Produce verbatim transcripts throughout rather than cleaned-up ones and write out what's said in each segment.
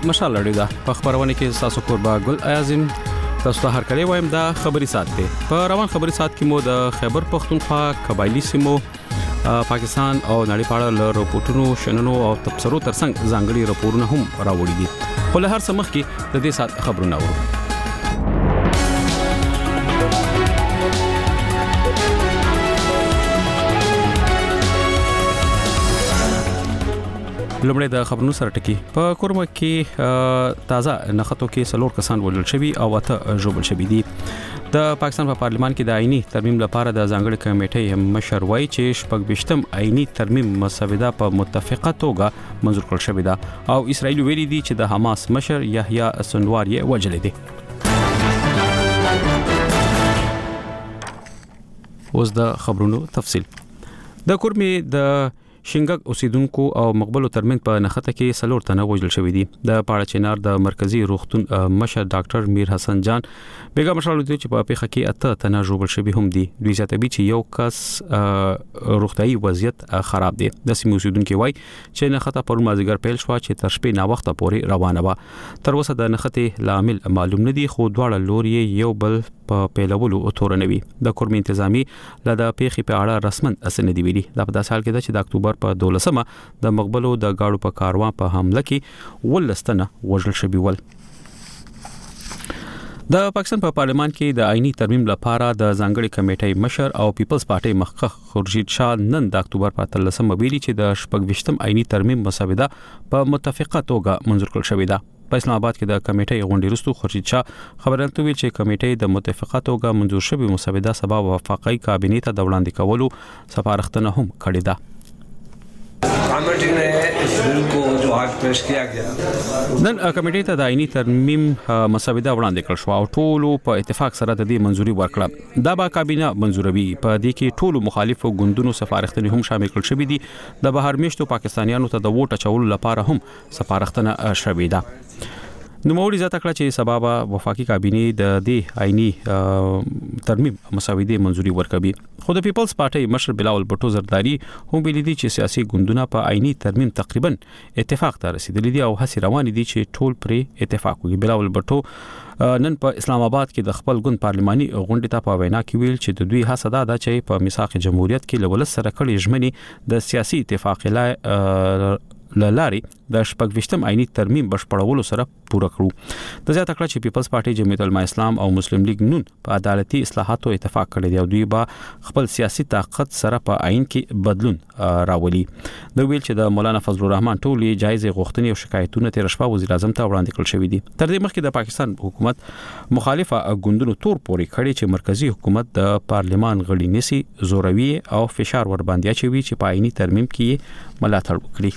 مشال لړۍ ده په خبرونه کې تاسو قربا ګل اعظم تاسو ته هر کله وایم دا خبري سات دی په روان خبري سات کې مو د خیبر پختونخوا قبایلی سیمو پاکستان او نړۍ په اړه له راپورټونو شننو او تبصرو ترڅنګ ځانګړي راپورونه هم راوړي دي خو له هر څه مخکې د دې سات خبرونه اورو لومړی د خبرونو سره ټکی په کورما کې تازه نخټو کې سلور کسان وژل شوي او اته ژوبل شوي دي د پاکستان په پارلمان کې د آئینی ترمیم لپاره د ځانګړي کمیټې مشر وایي چې شپږ ویشتم آئینی ترمیم مسوده په متفقه توګه منظور کړل شوې ده او اسرائیل ویلي دي چې د حماس مشر یحیی سنوار یې وژل دي اوس د خبرونو تفصیل د کورمي د شینګک اوسیدونکو او مقبلو ترمنځ په نخټه کې سلور تنه وژل شوی دي د پاړه چنار د مرکزی روغتون مشر ډاکټر میر حسن جان بیګا مشرالو دي چې په پیخه کې اته تنه ژوبل شوی هم دي دوی زیاتوي چې یو کس روغتيایي وضعیت خراب دي د سیمې اوسیدونکو وای چې نخټه پر مازیګر پیل شو چې تر شپې نا وخت پورې روانه و تر اوسه د نخټه لامل معلوم نه دي خو دواړه لوري یو بل په پیلولو او تورنوي د کورمي انتظامی لدا پیخي په اړه رسمن اسنه دی ویلي د په سال کې د اکتوبر په دولسمه د مقبلو د گاډو په کاروان په حمله کې ولستنه وژل شوی ول د پاکستان په پارلمان کې د آئینی ترمیم لپاره د ځانګړي کمیټې مشر او پیپلز پارټي مخکخ خورشید شاه نن د اکتوبر په اتلسمه ویلي چې د شپږ ویشتم آئینی ترمیم مسوده په متفقه توګه منظور کړل شوې ده په اسلام آباد کې د کمیټې غونډې وروسته خورشید شاه خبرته ویل چې کمیټې د متفقه توګه منظور شوی مسوده سبا وفاقي کابینې ته د وړاندې کولو سپارښتنه هم کړې ده कमेटी ने इस बिल को जो आज पेश किया गया نن کمیټې ته د آئینی ترمیم مسوده وړاندې کړل شو او ټول په اتفاق سره د دې منځوري ورکړه دا به کابینه منځوروي په دې کې ټول مخالفو ګوندونو سفارښتنې هم شامل کړل شوې دي د بهر میشتو پاکستانیانو ته د ووټ اچولو لپاره هم سفارښتنه شوې ده نو موري ځکه کړه چې سبب وفاقي کابینه د دې آئینی ترمیم مسودې منځوري ورکوي خو د پیپلز پارټي مشر بلاول بټو زرداری هم ویلي دي چې سیاسي ګوندونه په آئینی ترمیم تقریبا اتفاق ته رسیدلي دي او هڅې روانې دي چې ټول پرې اتفاق وکړي بلاول بټو نن په اسلام آباد کې د خپل ګوند پارلماني غونډې ته په وینا کې ویل چې د دوی هڅه ده چې په میثاق جمهوریت کې لول سره کړي ژمنې د سیاسي اتفاق لا لاري د شپږ ویشتم آئینی ترمیم بشپړولو سره پوره کړو د زیاته کړه چې پیپلز پارټي جمعیت العلماء اسلام او مسلم لیگ نون په عدالتي اصلاحاتو اتفاق کړی دی او دوی به خپل سیاسي طاقت سره په آئین کې بدلون راولي د ویل چې د مولانا فضل الرحمن ټولې جایزې غوښتنې او شکایتونه تیر شپه وزیر اعظم ته وړاندې کړل شوې دي تر دې مخکې د پاکستان حکومت مخالفه ګوندونو تور پورې کړی چې مرکزی حکومت د پارلمان غړي نسی زوروي او فشار ور باندې اچوي چې په آئینی ترمیم کې ملاتړ وکړي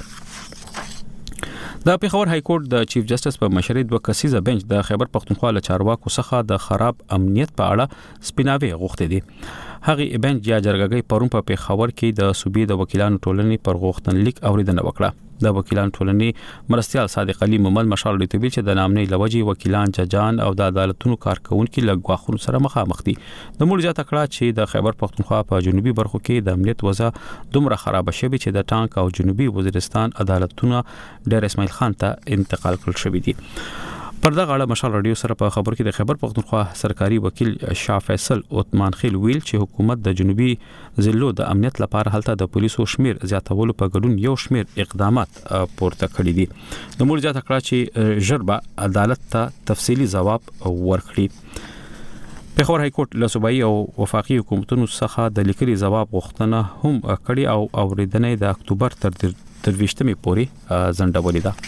د پیښور های کورټ د چیف جسټس په مشرۍ دوه کسیزه بنچ د خیبر پختونخوا له چارواکو څخه د خراب امنیت په اړه سپیناوي غوښتي دي هغه بنچ یا جرګګي پرون په پیښور کې د صوبې د وکیلانو ټولنې پر غوښتنلیک اوریدنه وکړه د وکیلانو ټولنې مرستيال صادق علي محمد مشال لټوي چې د نامنې لوجي وکیلان ججان او د عدالتونو کارکونکو لګواخونو سره مخامخ دي د مول ځات کړه چې د خیبر پختونخوا په جنوبي برخو کې د امنیت وضع دومره خراب شوه چې د ټانک او جنوبي وزیرستان عدالتونو ډېر اسماعیل خان ته انتقال کړل شوی دی پر دغه اړه مشال رادیو سره په خبر کې د خیبر پختونخوا سرکاري وکیل شاه فیصل عثمان خیل ویل چې حکومت د جنوبي ضلعو د امنیت لپاره هلته د پولیسو شمیر زیاتولو په ګډون یو شمیر اقدامات پورته کړی دي د مول ځات کړه چې ژربه عدالت ته تفصیلی ځواب ورکړي پیښور های کورټ له صوبایي او وفاقي حکومتونو څخه د لیکلي ځواب غوښتنه هم کړې او اوریدنې د اکتوبر تر ترویشتمې پورې ځنډولې ده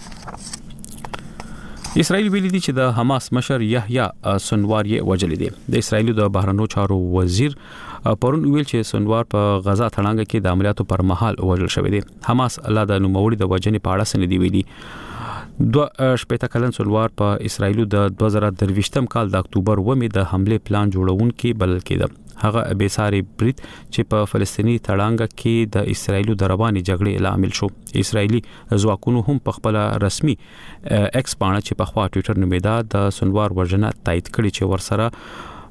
اسرائیل ویلي دي چې د حماس مشر یحیی سنوار یې وژل دي د اسرائیل د بهرنیو چارو وزیر پرون ویل چې سنوار په غزا تړانګه کې د عملیاتو پر مهال وژل شوی دی حماس الله د نوموړي د وژنې په اړه سندې ویلي دوه شپږ کلن سنوار په اسرائیل د دوه زره درویشتم کال د اکتوبر ومه د حمله پلان جوړونکي بلل کېده هغه بیساري برید چې په فلسطینی تړانګه کې د اسرائیل د رواني جګړې لامل شو اسرائیلی ځواکونو هم په خپل رسمي ایکس باندې چې په خوا ټوئیټر نومیدا د سنوار ورژنه تایید کړي چې ورسره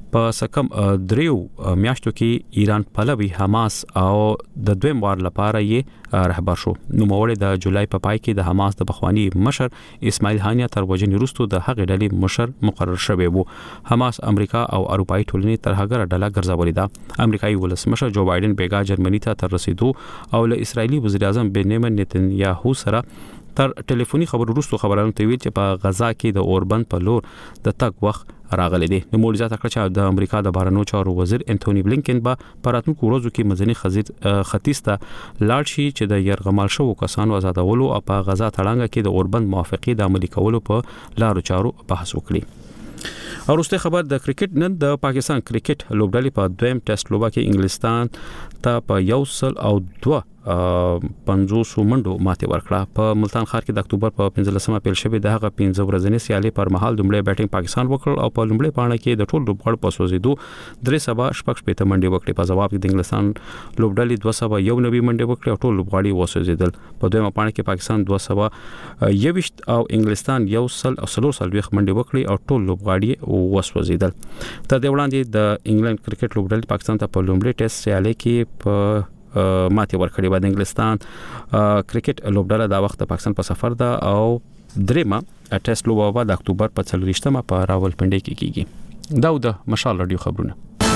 په سکم دریو میاشتو کې ایران پلوي حماس او د دویم وار لپاره یې رهبر شو. نو موړ د جولای په پای کې د حماس د بخوانی مشر اسماعیل هانیه تر وجنې وروسته د هغې ډلې مشر مقرر شوی وو. حماس امریکا او اروپאי ټولنې تر هغه ډله ګرځولې ده. امریکایي ولسمشر جو بایدن بیګا جرمني ته تر رسیدو او له اسرایلی وزیر اعظم بنیامین نتنیاهو سره تر ټلیفوني خبرو وروسته خبرونه تویل چې په غزا کې د اوربند په لور د تګ وخت راغلی دی. نو موږ ځکه چې د امریکا د بهرنیو چارو وزیر انټونی بلینکن به په راتلونکو ورځو کې مدني ختیځ ته لاړ شي چې د يرغمال شوو کسانو آزادولو او په غزا تړانګه کې د اوربند موافقه د عملي کولو په لارو چارو بحث وکړي. وروسته خبر د کرکټ نن د پاکستان کرکټ لوبډلې په دویم ټیسټ لوبه کې انګلستان ته په یو سل او دوه پنځوس منډو ماته ورکړه. په ملتان ښار کې د اکتوبر په پنځلسمه پیل شوې د هغه پنځه ورځې سیالي پر مهال دومره بیټینګ پاکستان وکړ او په لومړي پاڼه کې د ټول لوبغاړو په سوزیدو درې سبا شپږ شپږ منډې وکړې. په جواب کې د انګلستان لوبډلې دوه سبا یو نوي منډې وکړې او ټول لوبغاړي وسوزیدل. په دویمه پاڼه کې پاکستان دوه سبا یوشت او انګلستان یو سل او څلور سلويخ منډې وکړې او ټول لوبغاړي وسوزیدل. تر دې وړاندې د انګلند کرکټ لوبډلې پاکستان ته په لومړي ټیسټ سیالي کې په ماته ورکړې. بعد انګلستان کرکټ لوبډله دا وخت پاکستان په سفر ده او درېما ټیسټ لوبه د اکتوبر په څلوېښتمه په راولپنډي کې کیږي. دا د مشال رادیو خبرونه.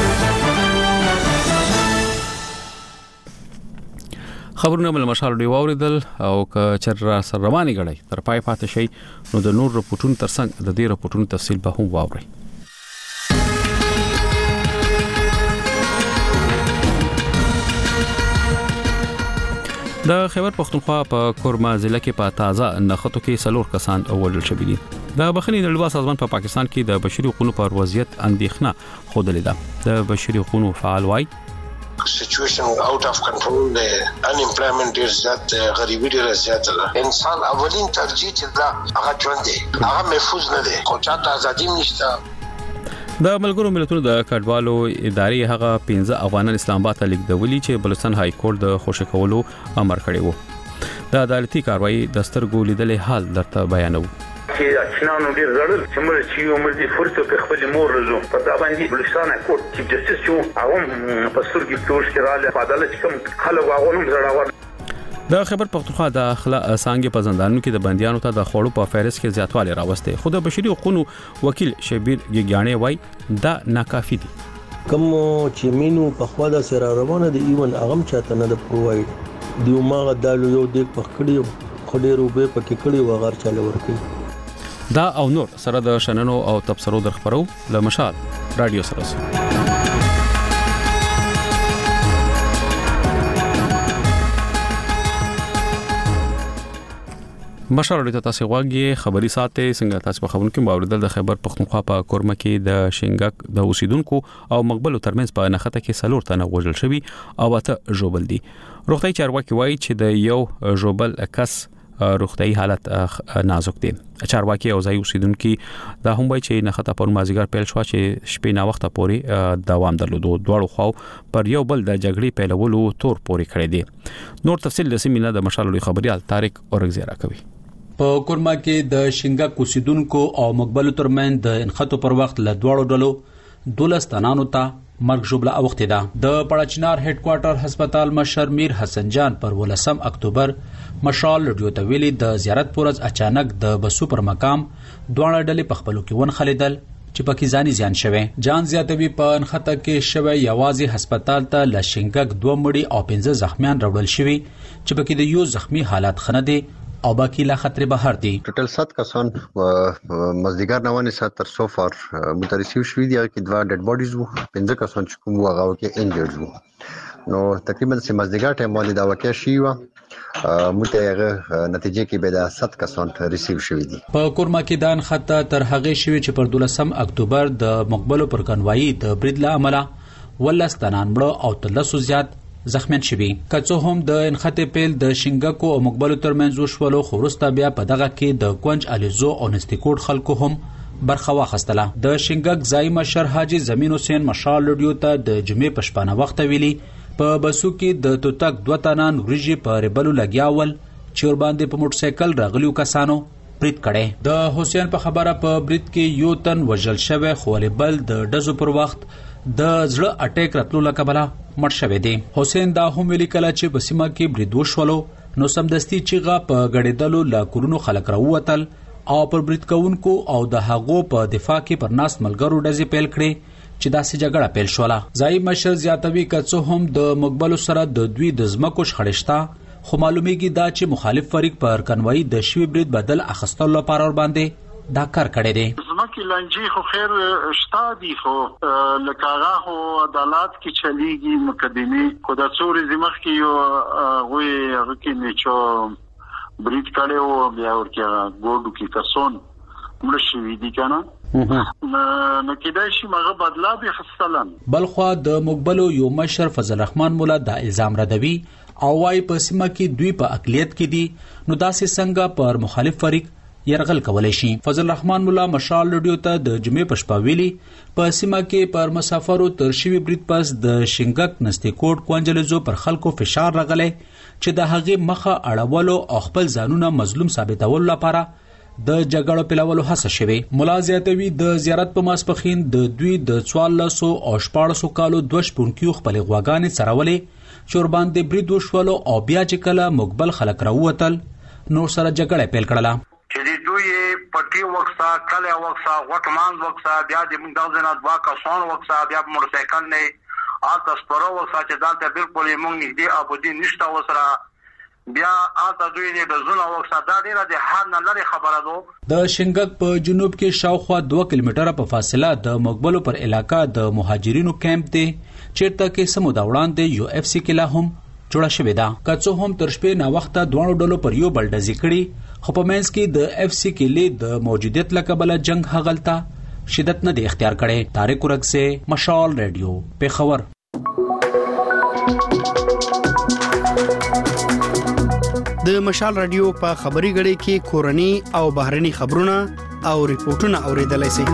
خبرونه مل مشال رادیو اوریدل او ک چر سر رواني غړي تر پای پاتې شي نو د نور رپورټونو ترڅنګ د دې رپورټونو تفصیل به هم واوري. د خیبر پختونخوا په کورما ضلع کې په تازه نخټو کې څلور کسان وژل شوي دي. د بخښنې نړیوال سازمان په پا پاکستان کې د بشري حقوقو پر وضعیت اندېښنه خوده ده. د بشري حقوقو فعال وایي سچویشن آؤٹ آف کنټرول دی، ان امپلایمنٹ ډیر زیات، غریبی ډیر زیات ده. انسان اولین ترجیح چې دا هغه ژوند دی، هغه محفوظ نه دی، خو چاته ازادي نشته. د ملګرو ملتونو د کډوالو ادارې هغه پنځه افغانان اسلام آباد ته لیږدولي چې بلوچستان های کورټ د خوشی کولو امر کړی وو. د عدالتي کاروایی د سترګو لیدلې حال درته بیانوي. چې اچنانو ډیر زړل چې موږ چې یو موږ فرصت په خپل مور رزو په دا باندې بلوچستان های کورټ چې جسټیس یو هغه په سترګې پلوش کې رااله په عدالت کوم خلک هغه هم زړاور. د خیبر پختونخوا د اخلاق څنګه په زندانونو کې د بنديانو ته د خوړو په فهرست کې زیاتوالی راوسته. خو د بشري حقوقو وکیل شبیر ګیګانی وای دا ناکافي دي. کوم چې مينو په خوا د سره روانه دي ایون اغم چاته نه د پرووايډ دیو ماغه دالو یو د پخکړیو خډيرو به پکې کړي و غار چاله ورکي. دا او نور سره د شننو او تبصرو در خبرو ل مشال رادیو سره. مشال رادیو تاسو غواګي خبري ساته څنګه تاسو په خبرونو کې باوردل د خیبر پختونخوا په کورمه کې د شینګک د اوسیدونکو او مقبلو ترمنځ په نخته کې سلور تنه وژل شوی او اته ژوبل دي. روغتي چارواکي وایي چې د یو ژوبل کس روغتي حالت نازک دي. چارواکي او ځای اوسیدونکو دا هم وایي چې نخته په مازیګر پیل شو چې شپې نا وخت پورې دوام درلودو. دواړو خو پر یو بل د جګړې پیلولو تور پورې کړی دي. نور تفصیل د سیمینار د مشال رادیو خبريال طارق اورګزی راکوي. په کورما کې د شینګک اوسیدونکو او مقبلو ترمن د انخطو پر وخت له دواړو ډلو دولس تنانو ته مرګ جوړه اوخته ده. د پړچنار هډ کوارټر هسپتال مشر میر حسن جان پر ولسم اکتوبر مشال رادیو ته ویلي د زیارت پورز اچانک د بسو پر مقام دوه ډلې په خپلو کې ون خلیدل چې پکې ځاني زیان شوه. جان زیاتوي په انخطه کې شوه یوازې هسپتال ته ل شینګک دوه مړي او پنځه زخمیان راوړل شوي چې پکې د یو زخمی حالت خنه دي او باقی لا خطر بهر دي. ټوټل سات کسان مزدګار نوانه سات تر سو فار مترسیو شوی دي چې دوا ډډ باډیز وو، پنځه کسان چې کوم هغه کې انجرډ وو. نو تقریبا سي مزدګار ټایم باندې دا واقع شي و متهغه نتیجې کې به دا سات کسان ریسیو شوی دي. په کورما کې دان خطه تر هغه شوی چې پر دولسم اکتوبر د مقبلو پر کنوایی د برید له عمله ولستانان مړه او تلسو زیات زخمیان شوي. کڅو هم د انخته پیل د شینګکو او مقبلو ترمنځ وشولو خورستا بیا په دغه کې د کونج الیزو او نستیکوټ خلکو هم برخه واخستله. د شینګک ځای مشر حاجی زمین حسین مشال رادیو ته د جمعې پښپانه وخت ویلي په بسو کې د توتک دوه تنان ورجی په ریبلو لګیاول چې ور باندې په موټر سایکل راغلیو کسانو برید کړي. د حسین په خبره په برید کې یو تن وژل شوی خو بل د ډزو پر وخت د زړه اٹیک راتلو لکبله مړ شوی دی. حسین دا هم ویلي کله چې په سیمه کې برید وشولو نو سمدستي چیغه په غړېدلو لا کورونو خلک راووتل او پر برید کوونکو او د هغو په دفاع کې پر ناس ملګرو ډزې پیل کړې چې داسې جګړه پیل شوله. ځایي مشر زیاتوي که څه هم د مقبلو سره د دوی د ځمکو شخړې شته خو معلومیږي دا چې مخالف فریق پر کنوایي د شوي برید بدل اخیستلو لپاره ور باندې دا کار کړی دی. زمکه لنجې خو خیر شتا دي خو لکه هغه خو عدالت کې چلیږي مقدمې خو د څوري زمخ کې یو غوي هغه کې نچو برید کړو بیا ورکه ګوډو کې کسون مړ شوی دي کنه نو کېدای شي مغه بدلا به خصلن. بلخو د مقبلو یو مشر فضل الرحمن مولا دا الزام ردوي او وايي په سیمه کې دوی په اقلیت کې دي نو داسې څنګه پر مخالف فریق يرغل کولای شي. فضل الرحمن مولا مشال رادیو ته د جمعې پښپا ویلي په سیمه کې پر مسافرو تر شوی برید پس د شینګک نستې کوټ کوانجلزو پر خلکو فشار راغلی چې د هغې مخه اړولو او خپل ځانونه مظلوم ثابتولو لپاره د جګړو پیلولو هڅه شوې. مولا زیاتوي د زیارت په ماسپخین د دوی د څوارلسو او شپاړسو کالو دوه شپونکیو خپلې غواګانې څرولې چې ورباندې برید وشولو او بیا چې کله مقبل خلک راووتل نور سره جګړه پیل کړله. چې دوی پټي وکسا کله وکسا غټمان وکسا بیا د موږ د ځنات واکا سون وکسا بیا موټر سایکل نه آتا سپرو وکسا چې دالته بالکل موږ نږدې ابودي نشته وسره بیا آتا دوی نه د زونه وکسا دا ډیره د هر نه لري خبره ده. د شینګک په جنوب کې شاوخوا دوه کیلومتره په فاصله د مقبلو پر علاقہ د مهاجرینو کیمپ دی چیرته کې سمو دا وړاندې یو اف سی کې لا هم جوړه شوې ده. که څه هم تر شپې نا وخته دوه ډلو پر یو بل ډزې کړي خو په منځ کې د اف سی کې لید د موجودیت لکبله جنگ هغلتا شدت نه دی اختیار کړي. طارق ورکسه مشال رادیو پیښور. د مشال رادیو په خبري غړي کې کورني او بهرني خبرونه او ریپورتونه اوریدلای شئ.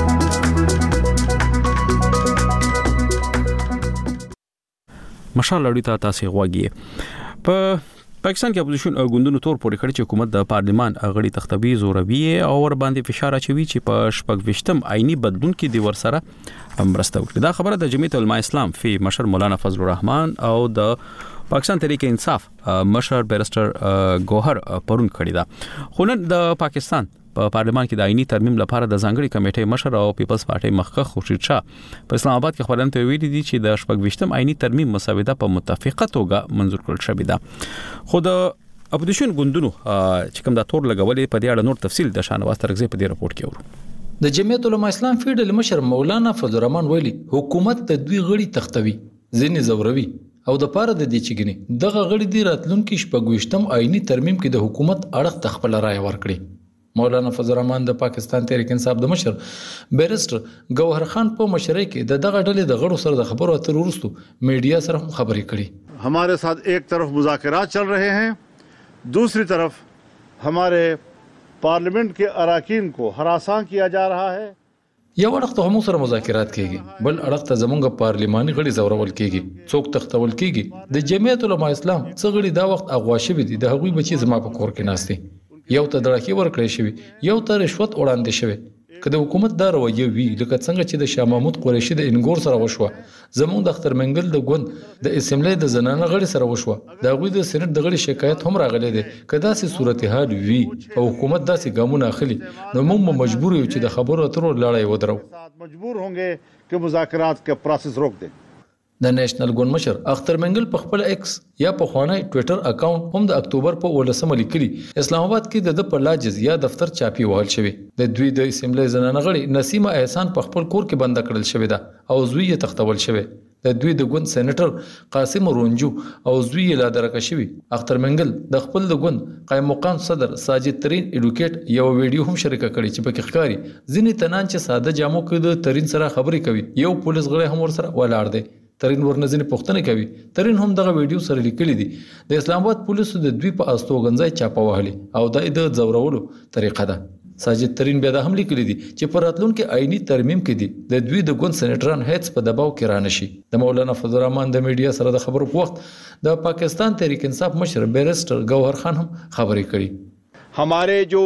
مشال لړی ته تاسو غواګي په پاکستان کې اپوزیشن غوندونو تور پورې کړی چې حکومت د پارلیمان غړي تختبی زوروي او ور باندې فشار اچوي چې په شپږ وشتم آئینی بدلون کې د ورسره امرسته وکړي. دا خبره د جمعیت العلماء اسلام فی مشر مولانا فضل الرحمن او د پاکستان تحریک انصاف مشر بیرسټر ګوهر پرون کړی دا. خو نن د پاکستان په پا پارلمان کې د آئینی ترمیم لپاره د ځانګړي کمیټې مشر او پیپلز پارټي مخکخ خورشید شاه په اسلام آباد کې خبرونه ته ویلي دي چې د شپږ وشتم آئینی ترمیم مسوده په متفقه توګه منزور کړل شوې ده. خو د اپوزیشن ګوندونو چې کوم د تور لګولې په دې اړه نور تفصیل د شانواز ترغزي په دې رپورت کې ورو. د جمعیت العلماء اسلام فیډرال مشر مولانا فضل الرحمن ویلي حکومت د دوی غړي تختوي ځینې زوروي او د پاره د دې چګنی دغه غړي دی راتلونکي شپږ وشتم آئینی ترمیم کې د حکومت اړه تخپل رائے ورکړي. مولانا فضل الرحمن د پاکستان تحریک انصاف د مشر بیرسټر ګوهر خان په مشرۍ کې د دغه ډلې د غړو سره د خبرو اترو وروسته میډیا سره هم خبرې کړې. हमारे साथ एक तरफ मुज़ाकरात चल रहे हैं, दूसरी तरफ हमारे पार्लियामेंट के अराकीन को हरासा किया जा रहा है. یو وخت هم سره مذاکرات کیږي بل اړخ ته زمونږ پارلیماني غړي زورول کیږي څوک تختول کیږي. د جمعیت العلماء اسلام څخه غړي دا وخت اغوا شوی دي د هغوی بچي زما په کور کې ناشته یو ته درکې ورکړې شوی یو ته رشوت وړاندې شوی. که د حکومت دا رویه وی لکه څنګه چې د شاه محمود قریشي د انګور سره وشوه زمونږ د اختر منګل د ګوند د اسمبلی د زنانه غړي سره وشوه دا غوي د سېنات د غړي شکایت هم راغلي دي. که داسې صورتحال وی او حکومت داسې ګامونه اخلي نو موږ مجبور یو چې د خبرو اترو لړۍ ودرو. مجبور هونګه چې مذاکرات کا پروسس روک دیں. د نېشنل ګوند مشر اختر منګل په خپل ایکس یا په خوانی ټوئیټر اکاونټ هم د اکتوبر په ولسمه لیکلي اسلام آباد کې د په لاجز یا دفتر چاپی وهل شوی. د دوی د اسمبلی زنانه غړي نسیمه احسان په خپل کور کې بند کړل شوی ده او زوی یې تختول شوی. د دوی د ګوند سېنیټر قاسم رونجو او زوی یې لا درکه شوی. اختر منګل د خپل د ګوند قائم مقام صدر ساجد ترین ایډوکیټ یو ویډیو هم شریک کړی چې پکې ښکاري ځینې تنان چې ساده جامو کې د ترین سره خبرې کوي. یو پولیس غړی هم ورسره ولاړ دی. ترین ورنځنی پښتنه کوي. ترین هم دغه ویډیو سره لیکلي دي د اسلام آباد پولیسو د دوی په استوګنځای چاپه وهلي او د زورولو طریقه ده. ساجد ترین بیا د هم لیکلي دي چې پر راتلونکي آئینی ترمیم کې دي د دوی د ګوند سېنیټران هیڅ په دباو کې رانشي. د مولانا فضل الرحمن د میډیا سره د خبرو په وخت د پاکستان تحریک انصاف مشر بیرسټر ګوهر خان هم خبرې کړي. हमारे जो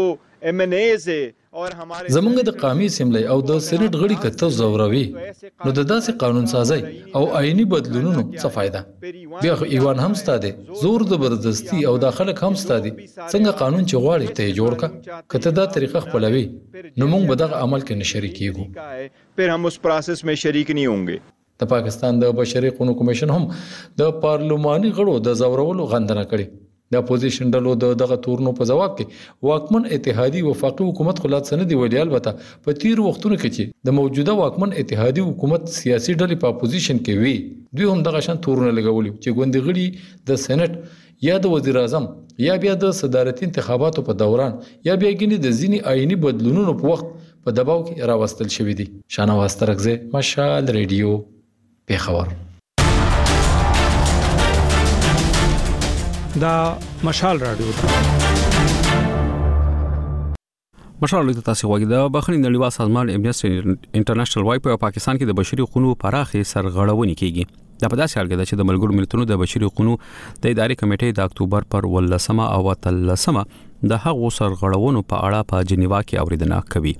एम एन ए से زمونږ د قومي اسمبلی او د سېنات غړي کته زوروي نو د داسې قانون سازي او آئینی بدلونونو څه فائدہ بیا خو ایوان هم ستاده زور زبردستی او داخله هم ستاده څنګه قانون چې غواړي ته جوړ کا کته دا طریقه خپلوي نو موږ به دغه عمل کې نشری کیږو پھر हम उस प्रोसेस में शरीक नहीं होंगे د پاکستان د بشري حقوقو کمیشن هم د پارلماني غړو د زورولو غندنه کړې د اپوزیشن ډلو د دغه تورنو په جواب کې واکمن اتحادي وفاقي حکومت خلات سندي ویلي البته په تیر وختونو کې چې د موجوده واکمن اتحادي حکومت سیاسي ډلې په اپوزیشن کې وي دوی هم دغه شان تورونه لګولي چې ګوندې غړي د سېنات یا د وزیر اعظم یا بیا د صدارتي انتخاباتو په دوران یا بیا ګینې د ځینی آئینی بدلونونو په وخت په دباو کې راوستل شوې دي. شانواز ترکزه مشال ریډیو پیښور. دا مشال رادیو مشال د تاسو وګړي د بخښنې نړیوال سازمان امنیسټي انټرنیشنل وايي په پاکستان کې د بشري حقوقو پراخه سرغړونې کیږي. دا په داسې حال کې چې د ملګرو ملتونو د بشري حقوقو د اداري کمیټې د اکتوبر پر ولسمه او اتلسمه د هغو سرغړونو په اړه په جنیوا کې اوریدنه کوي.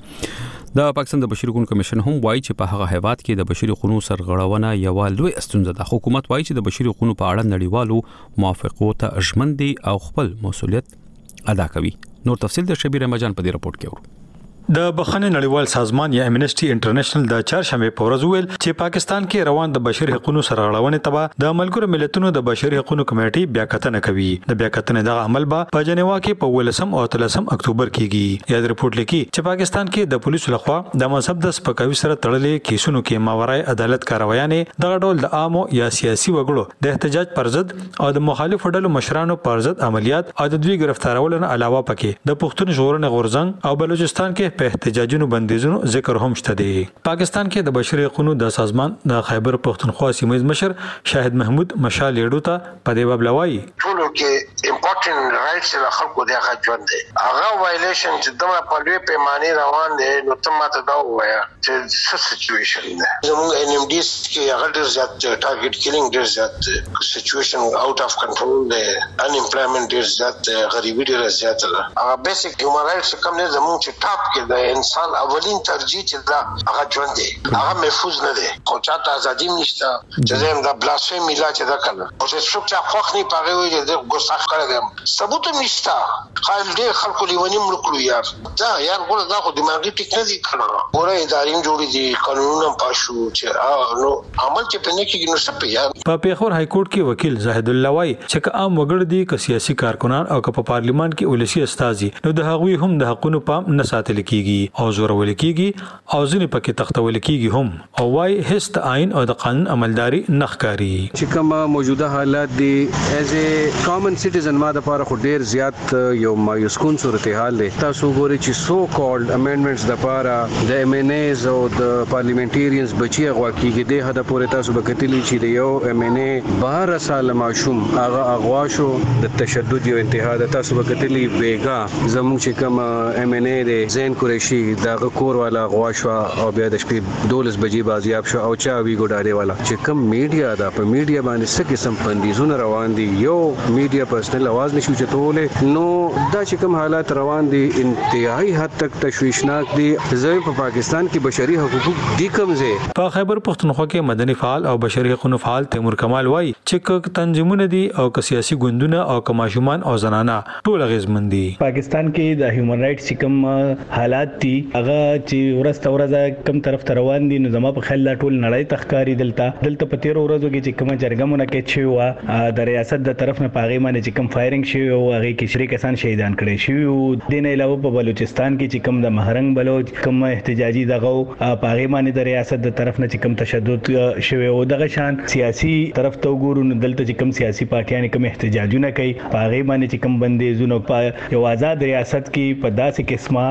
د پاکستان د بشري حقوقو کمیشن هم وایي چې په هغه هیواد کې د بشري حقوقو سرغړونه یو لوی ستونزه ده. حکومت وایي چې د بشري حقوقو په اړه نړیوالو موافقو ته ژمن دي او خپل مسؤلیت ادا کوي. نور تفصیل د شبیر مجان په دې رپورت کې ورو. د بخښنې نړیوال سازمان یا امنیسټي انټرنیشنل د چهارشنبه په ورځ ویل چې پاکستان کې روان د بشري حقوقو سرغړونې تبع د ملګرو ملتونو د بشري حقوقو کمیټې بیا کتنه کوي. د بیا کتنې د عمل به په جنیوا کې په ولسم او اتلسم اکتوبر کېږي. یاد رپورت لیکي چې پاکستان کې د پولیسو لخوا د مذهب د سپکاوي سره تړلې کیسونو کې ماورای عدالت کارویانې دغه ډول د عامو یا سیاسي وګړو د احتجاج پر ضد او د مخالفو ډلو مشرانو پر ضد عملیات او د دوی گرفتارولو نه علاوه پکې د پښتون ژغورنې غورځنګ او بلوچستان کې په احتجاجونو بندیزونو ذکر هم شته دي. پاکستان کې د بشري حقوقو د سازمان د خیبر پختونخوا سیمه مشر شاهد محمود مشال یډو ته په دی بابلوي ټول کې امپورټنت رائټس له خلکو د ژوند دي هغه وایلیشن چې دمه په لوی پیمانه روان دي نو ته ماته دا وایا چې څه سچويشن ده زموږ ان ام ډي اس کې هغه ډیر زیات ټارګټ کیلینګ ډیر زیات سچويشن اوټ اف کنټرول ده ان امپلویمنت ډیر زیات غریبي ډیر زیات ده هغه بیسیک هیومن رائټس کوم نه زموږ چې ټاپ کې د انسان اولین ترجیح چې دا هغه ژوند دی هغه محفوظ نه دی خو چاته ازادي نشته چې زم دا بلاسفیمی لا چې دا کړه او چې څوک چې خوښ نه پاره وي چې ګوسخ کړی ثبوت نشته خال دې خلکو لیونی ملکلو یار دا یار ګور دا خو دماغي ټیک نه دي کړه ګوره ادارې جوړې دي قانونونه پاشو چې نو عمل چې پنه کې نو څه پیار په پیښور های کورټ کې وکیل زاهد الله وای چې عام وګړي دي که سیاسي کارکونان او که په پارلیمان کې ولسی استازي نو د هغوی هم د حقونو پام نه ساتل کیږي او زورول کیږي او ځینې پکې تختول کیږي هم او وای هیڅ د آئین او د قانون عملداري نخکاری چې کومه موجوده حالات دي ایز ا کامن سټیزن ما د لپاره خو ډیر زیات یو مایوس کون صورتحال دی. تاسو ګورئ چې سو کالډ امندمنټس د لپاره د ایم ان ایز او د پارلیمنټریانز بچي غوا کیږي د هدا پورې تاسو به کتلی چې د یو ایم ان ای بهر سال ماشوم هغه اغوا شو د تشدد یو انتها د تاسو به کتلی بیګا زموږ چې کوم ایم ان ای د زین قریشي دا کور والا غوا شو او بیا د شپې دولس بجې بازیاب شو او چا وی ګډاډي والا چې کوم میډیا دا په میډیا باندې څه قسم بندیزونه روان دي یو میډیا پرسنل आवाज نشو چتولې نو دا چې کوم حالات روان دي انتهایی حد تک تشویشناک دي. زموږ په پاکستان کې بشري حقوق دي کم زه په خیبر پختونخوا کې مدني فعال او بشري حقوقو فعال تیمور کمال وای چې تنظیمونه دي او که سیاسي ګوندونه او که ماشومان او زنانه ټول غیزمن دي. پاکستان کې د هیومن رائټس کوم حالات دي هغه چې ورسته ورځه کم طرف ته روان دي نو زما په خیال لا ټول نړۍ تخکاری دلته دلته په تیر ورځو کې چې کوم جرګمونه کې شوی و د ریاست د طرف نه پاغي باندې چې کوم فایرینګ شوی او هغه کې شریک کسان شهیدان کړي شوی او دین علاوه په بلوچستان کې چې کوم د مهرنګ بلوچ کوم احتجاجي دغه پاغي باندې د ریاست د طرف نه چې کوم تشدد شوی او دغه شان سیاسي طرف ته وګورو نو دلته چې کوم سیاسي پارټیان کوم احتجاجونه کوي پاغي باندې چې کوم بندیزونه په یو آزاد ریاست کې په داسې قسمه ټي وی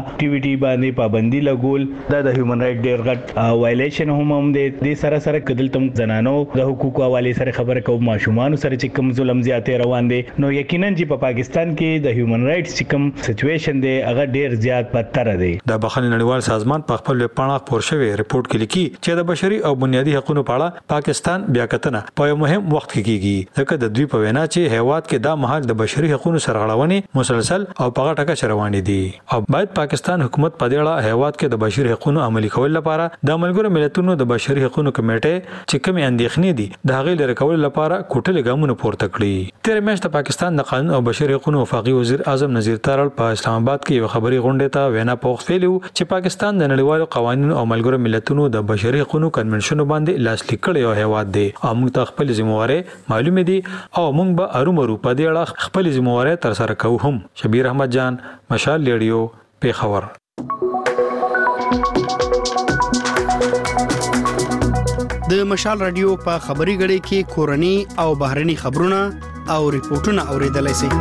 کمیټي باندې پابندي لګول دا د هیومن رائټ ډیر غټ وایلیشن هم هم د سره سره کدل تم زنانو د حقوقو حواله سره خبره کوم ماشومان سره چې کوم ظلم زیاتې روان دي نو یقینا چې په پاکستان کې د هیومن رائټس کوم سچويشن دی هغه ډیر زیات بدتر دی. د بخښنې نړیوال سازمان په خپل پاڼه پور شوی ریپورت کې لیکي چې د بشري او بنیادي حقوقو په اړه پاکستان بیا کتنه په یو مهم وخت کې کیږي ځکه د دوی په وینا چې هیواد کې دا مهال د بشري حقوقو سرغړونې مسلسل او په ټکه روانې دي او باید پاکستان حکومت په دې اړه هیواد کې د بشري حقوقو عملي کول لپاره د ملګرو ملتونو د بشري حقوقو کمیټې چې کومې اندېښنې دي د هغې لري کول لپاره کوټلې ګامونه پورته کړي. تیر میاشت د پاکستان د قانون او بشري حقوقو وفاقي وزیر اعظم نذیر تارړ په اسلام آباد کې یو خبري غونډه ته وینا پوښ ویلو چې پاکستان د نړیوالو قوانینو او ملګرو ملتونو د بشري حقوقو کنونشن باندې لاسلیک کړی یو هیواد دی او موږ ته خپل ذمہواري معلومه دي او موږ به ارومرو په دې اړه خپل ذمہواري تر سره کوو هم. شبیر احمد جان، مشال ریډیو، پیښور. د مشال رادیو په خبري غړي کې کورني او بهرني خبرونه او ریپورتونه اوریدلای شئ.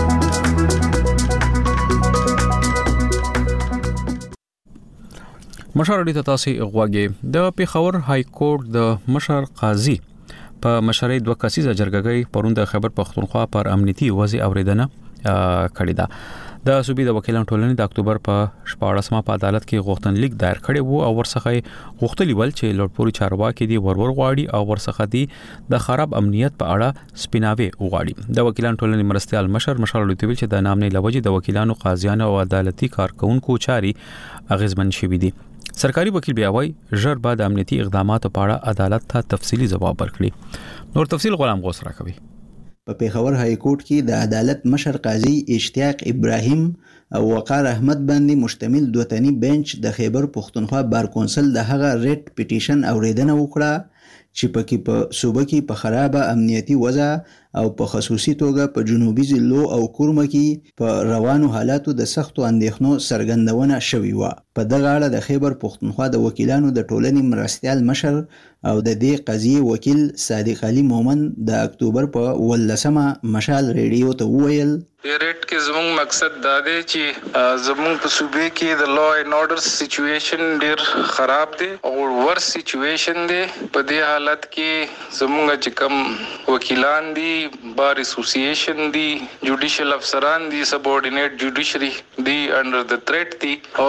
مشر ډیټا تاسو غواګي د پیښور های کورټ د مشر قاضي په مشرۍ دوه کسیزه جرګګۍ پروند خبر پختونخوا پر امنیتي وضع اوریدنه کړې ده. د صوبې د وکیلانو ټولنې د اکتوبر په شپاړسمه په عدالت کې غوښتنلیک دایر کړی وو او ورڅخه غوښتلی ول چې لوړپوري چارواکي دی ورور غواړي او ورڅخه دی د خراب امنیت په اړه سپیناوي غواړي. د وکیلانو ټولنې مرستيال مشر مشال لوتویل چې د نامنې لوجې د وکیلانو قاضیانو او عدالتي کارکونکو چاري اغیزمن شوي دي. سرکاري وکیل بیا وایي ژر بعد امنیتي اقداماتو په اړه عدالت ته تفصیلی ځواب ورکړي. نور تفصیل غلام غوث راکوي. په پیښور های کورټ کې د عدالت مشر قاضي اشتیاق ابراهیم او وقار احمد باندې مشتمل دوه تنی بنچ د خیبر پختونخوا بار کونسل د هغه ریټ پټیشن اوریدنه وکړه چې پکې په صوبه کې په خرابه امنیتي وضع او په خصوصي توګه په جنوبي ضلعو او کورمه کې په روانو حالاتو د سختو اندېښنو څرګندونه شوې وه. په دغه اړه د خیبر پختونخوا د وکیلانو د ټولنې مرستیال مشر او د دې قضیې وکیل صادق علي مومن د اکتوبر په ولسمه مشال ریډیو ته وویل ریټ کې زموږ مقصد دا دی چې زموږ په صوبې کې د لا اینڈ اورډر سچويشن ډیر خراب دی او ورس سچويشن دی. په دې حالت کې زموږ چې کوم وکیلان دي، بار اسوسییشن دي، جوډیشل افسران دي، سبورډینیټ جوډیشری دي انډر د تھریټ دي او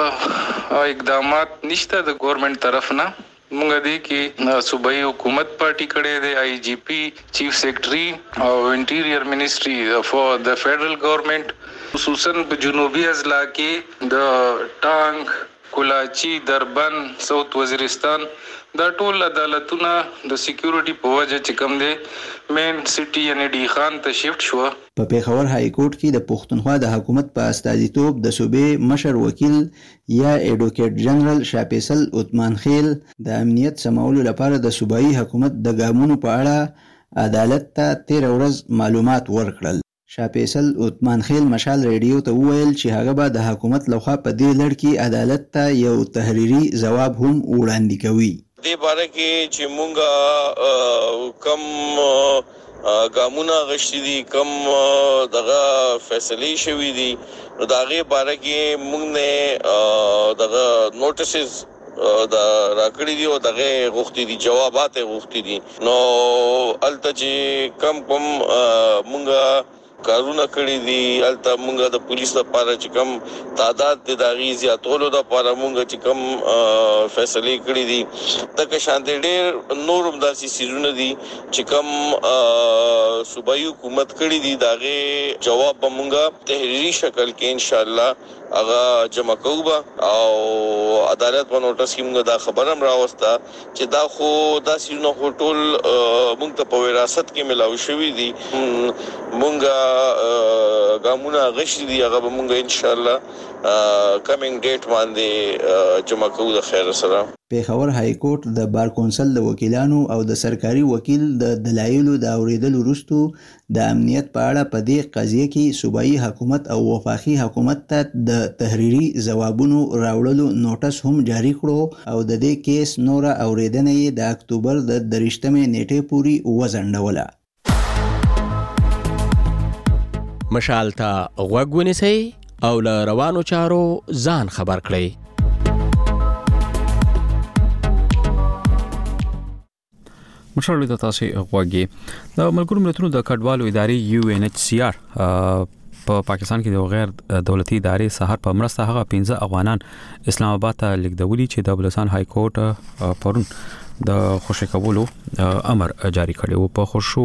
څه اقدامات نشته د ګورنمنت طرف نه. موږ دې کې صوبایي حکومت پارټي کړي دی، آی جی پی، چیف سیکرټري او انټیریئر منسٹری فور د فیډرل گورنمنت، خصوصا په جنوبي اضلاع کې د ټانګ، کولاچی، دربن، ساوث وزیرستان دا ټول عدالتونه د سکیورټي په وجه چې کوم دی مین سټي یعنی ډی خان ته شفت شو. په پیښور های کورټ کې د پښتونخوا د حکومت په استازیتوب د صوبې مشر وکیل یا ایډوکیټ جنرال شاپیسل عثمان خیل د امنیت سمولو لپاره د صوبایي حکومت د ګامونو په اړه عدالت ته تیر ورځ معلومات ورکړل. شاپیسل عثمان خیل مشال ریډیو ته وویل چې هغه به د حکومت لخوا په دې لړ کې عدالت ته یو تحریري ځواب هم وړاندې کوي. دې باره کې چې مونږه کم ګامونه غشتي دي، کم دغه فیصلې شوي دي، نو د هغې باره کې مونږ نه دغه نوټسز دا راکړي دي او دغه غوښتي دي، جوابات غوښتي دي. نو الته چې کم کم مونږه کارونه کړی دي، الته مونږه د پولیس لپاره چې کم تعداد د داغي زیاتولو لپاره مونږه چې کم فیصله کړی دي، تک شانته ډېر نور هم داسې سيزونه دي چې کم صوبایي حکومت کړی دي، داغه جواب به مونږه تحریری شکل کې ان شاء الله هغه جمع کوو او عدالت په نوټس کې موږ دا خبرم راوسته چې دا خو دا سيزونه خو ټول موږ ته په وراثت کې ملاوي شوی دي. موږ ګامونه غشي دي، هغه به موږ ان شاء الله کمینګ ډیټ باندې جمع کوو د خیر سره. پیښور های کورټ د بار کونسل د وکیلانو او د سرکاري وکیل د دلایلو د اوریدلو وروسته د امنیت په اړه په دې قضیه کې صوبایي حکومت او وفاقي حکومت ته د تحریري ځوابونو راوړلو نوټس هم جاری کړو او د دې کیس نوره اوریدنه یې د اکتوبر د دریشتمې نیټې پورې وځنډوله. مشال ته غوږ ونیسئ او له روانو چارو ځان خبر کړئ. مشرل د تاسو غوږی د ملګرو ملتونو د کډوالو ادارې یو ان ایچ سی آر په پاکستان کې د غیر دولتي ادارې سحر په مرسته هغه پنځه افغانان اسلام آباد ته لیږدولي چې د بلوچستان های کورټ پرون د خوشی کولو امر جاری کړی و. په خوشو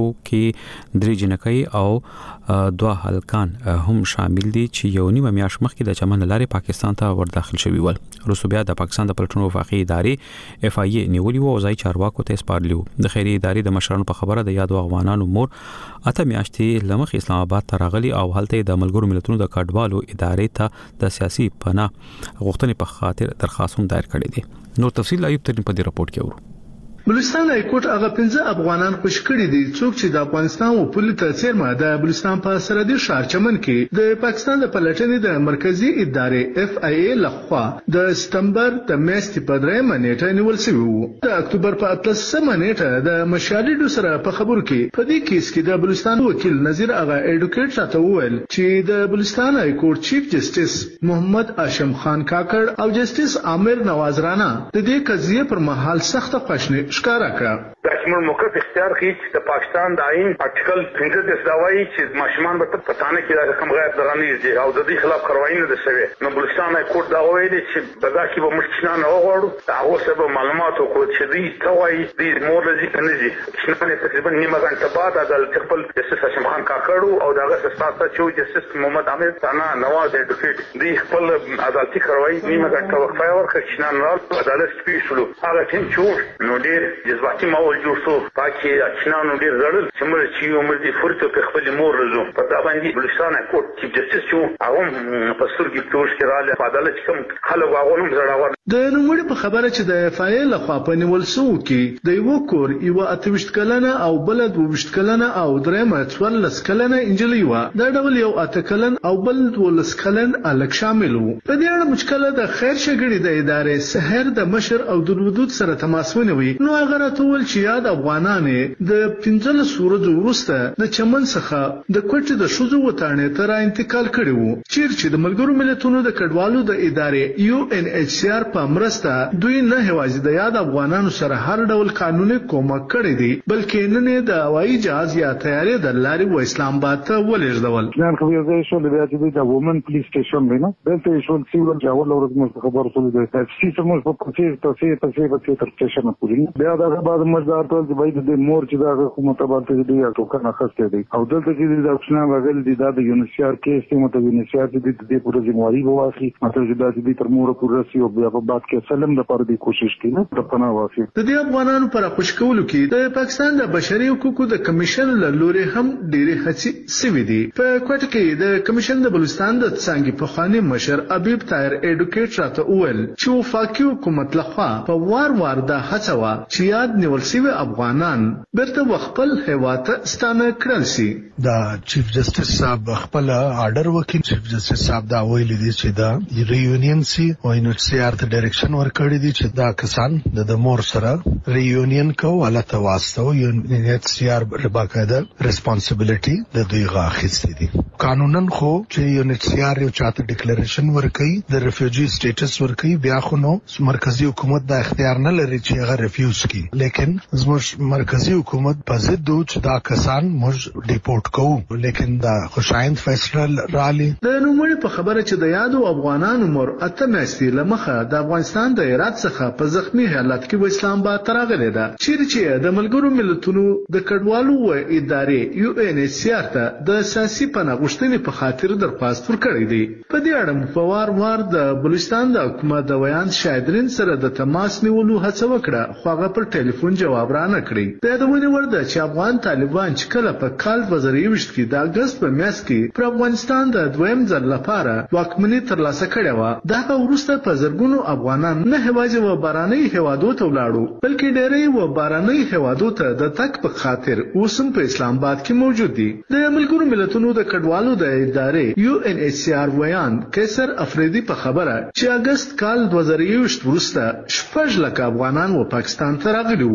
کې درې جنکۍ او دوه هلکان هم شامل دي چې یو نیمه میاشت مخکې د چمن لارې پاکستان ته ورداخل شوي ول. وروسته بیا د پاکستان د پلټنو وفاقي ادارې اف آی ای نیولي و او ځای چارواکو ته سپارلی و. د خیري ادارې د مشرانو په خبره د یادو افغانانو مور اته میاشتې لمخ اسلام آباد ته راغلي او هلته د ملګرو ملتونو د کډوالو ادارې ته د سیاسي پناه غوښتنې په خاطر درخواست هم دایر کړی دی. نور تفصیل ایوب ترین په دې راپورټ کې ورو. بلوچستان های کورټ هغه پنځه افغانان خوشی کړي دي څوک چې د افغانستان او پولي ته څیرمه د بلوچستان په سرحدي ښار چمن کې د پاکستان د پلټنې د مرکزی ادارې اف آی ای لخوا د سپتمبر د میاشتې په درېیمه نیټه نیول شوی وو. د اکتوبر په اتلسمه نیټه د مشالډو سره په خبرو کې په دې کیس کې د بلوچستان وکیل نظیر اغا ایډوکیټ راته وویل چې د بلوچستان های کورټ چیف جسټس محمد هاشم خان کاکړ او جسټس عامر نواز رانا د دې قضیه پر مهال سخت خوښنه ښکارا کړه. د شمول موقف اختیار کړي چې د پاکستان د آئین آرټیکل پنځه د داوایي چې ماشومان به په تانه کې د کوم غیر درانیز دي او د دې خلاف کاروایی نه ده شوې. نو بلوچستان های کورټ دا ویلي چې په دغه کې به مشکلات نه وغواړو هغه سبب معلومات او کوم چې دې توایي دې مور لزی کنه دي چې تقریبا نیمه غنټه بعد عدالت خپل جسټس هاشم خان کاکړ او دغه سستاسه چې جسټس محمد عامر ثنا نواز ایډوکیټ دې خپل عدالتي کاروایی نیمه غنټه وقفه ورکړه چې نن رات عدالت پیښلو هغه ټیم چې نو ډیر جذباتي ماحول جوړ شو. پاکي اچنانو ډیر زړل چې مر چې عمر دي فرته په خپل مور رزو په دا باندې بلوچستان کورټ چیف جسټس چې هغه په سترګې پټوش کې رااله په عدالت کوم خلک هغه هم زړاور. د نوموړي په خبره چې د اف آی ای لخوا په نیول شو کې د یو کور یو اتوشت کلنه او بل دوشت کلنه او درېمه څوارلس کلنه انجلۍ و. دا ډول یو اته کلن او بل دولس کلن الک شامل وو. په دې اړه مشکله د خیر شګړې د ادارې سحر د مشر او د حدود سره تماس ونیوي. نو هغه راټول چې یاد افغانانې د پنځلس ورځې وروسته د چمن څخه د کوټې د شوزو وټانې ته را انتقال کړي وو. چیرې د ملګرو ملتونو د کډوالو د ادارې یو ان ایچ سی آر په مرسته دوی نه هوازي د یاد افغانانو سره هر ډول قانوني کومک کړی دی بلکې نن د هوایي جهاز یا تیارې د لارې و اسلام آباد ته ولېږدول. نن خو یو ځای شو د بیا چې د وومن پولیس سټیشن دی نو دلته شو چې ول جوړ اورز مو خبر شو د سیستم مو په پروسې ته څه په څه تر سټیشن پورې بیا دا بعد مزدار ټول چې باید د مور چې دا حکومت باندې دی یا ټوکر نه خسته دی او دلته چې د اپشن غل دي دا د یونیسیار کیس ته مت یونیسیار چې د دې پروژې مواري بواسي مطلب چې دا چې تر مور پورې سی او بیا په بعد کې سلم د پر دې کوشش کینه د پناه واسي. د دې افغانانو پر خوشکولو کې د پاکستان د بشري حقوقو د کمیشن له لوري هم ډېری هڅې سوي دي. په کوټه کې د کمیشن د بلوچستان د څنګه په خاني مشر ابيب طاهر ایډوکیټ راته وویل چې وفاقي حکومت لخوا په وار وار د هڅوا چې یاد نیول شوی افغانان برته خپل هیواد ستانه کړل شي. دا چیف جسټس صاحب خپل آرډر وکړ. چیف جسټس صاحب دا ویل دي چې دا ریونین سی او ان ایچ سی آر ته ډایرکشن ورکړی دي چې دا کسان د مور سره ریونین کو ولا تواسطو یو ان ایچ سی آر باقاعده ریسپانسیبিলিټي د دوی غاخستې دي. قانونن خو چې یو ان ایچ سی آر یو چاته ډیکلیریشن ورکړي د ریفیوجی سټیټس ورکړي بیا خو نو مرکزی حکومت دا اختیار نه لري چې هغه ریفیوز کړي لیکن زموږ مرکزی حکومت په ضد د چې دا کسان موږ ډیپورټ کوو لیکن دا خوشایند فیصله رالي. د نوموړي په خبره چې د یادو افغانانو مور اته میاشتې لمخه د افغانستان د هرات څخه په زخمی حالت کې و اسلام آباد ته راغلې ده. چیرې چې د ملګرو ملتونو د کډوالو و ادارې یو ان ایچ سی آر ته د سیاسي پناه غوښتنې په خاطر درخواست ورکړی دی. په دې اړه په وار وار د بلوچستان د حکومت د ویان شاهدرین سره د تماس نیولو هڅه وکړه خو هغه پر ټلیفون جواب را نه کړی. د یادونه وړ ده چې افغان طالبان چې کله په کال دوه زره یوویشت کې د اګست په میاشت کې پر افغانستان د دویم ځل لپاره واکمني ترلاسه کړې وه دا وروسته په زرګونو افغانان نه هوازي و باراني هوادو ته ولاړو بلکې ډېری و باراني هوادو ته د تک په خاطر اوسم په اسلام آباد کې موجود دي. د ملګرو ملتونو د کډوالو د ادارې یو ان ایچ سی آر ویان کیسر افریدي په خبره چې اګست کال دوه زره یوویشت وروسته شپږ لک افغانان و پاکستان ته راغلي وو. په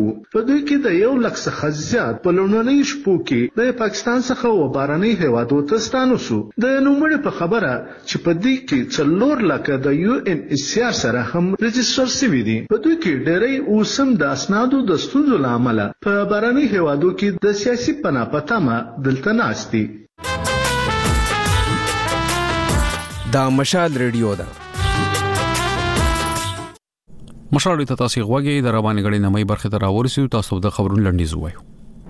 دوی کې د یو لک څخه زیات په لومړنۍ شپو کې د پاکستان څخه و بهرني هیوادو ته ستانه شو. د نوموړي په خبره چې په دې کې څلور لکه د یو ان ایچ سی آر سره هم رجسټر شوي دي. په دوی کې ډېری اوسم د اسنادو د ستونزو له امله په بهرني هیوادو کې د سیاسي پناه په تمه دلته ناست دي. دا مشال ریډیو ده. مشال ته تاسو غوږی د روانې غړي نمای برخه ته راورسیو. تاسو د خبرونو لنډیز وایو.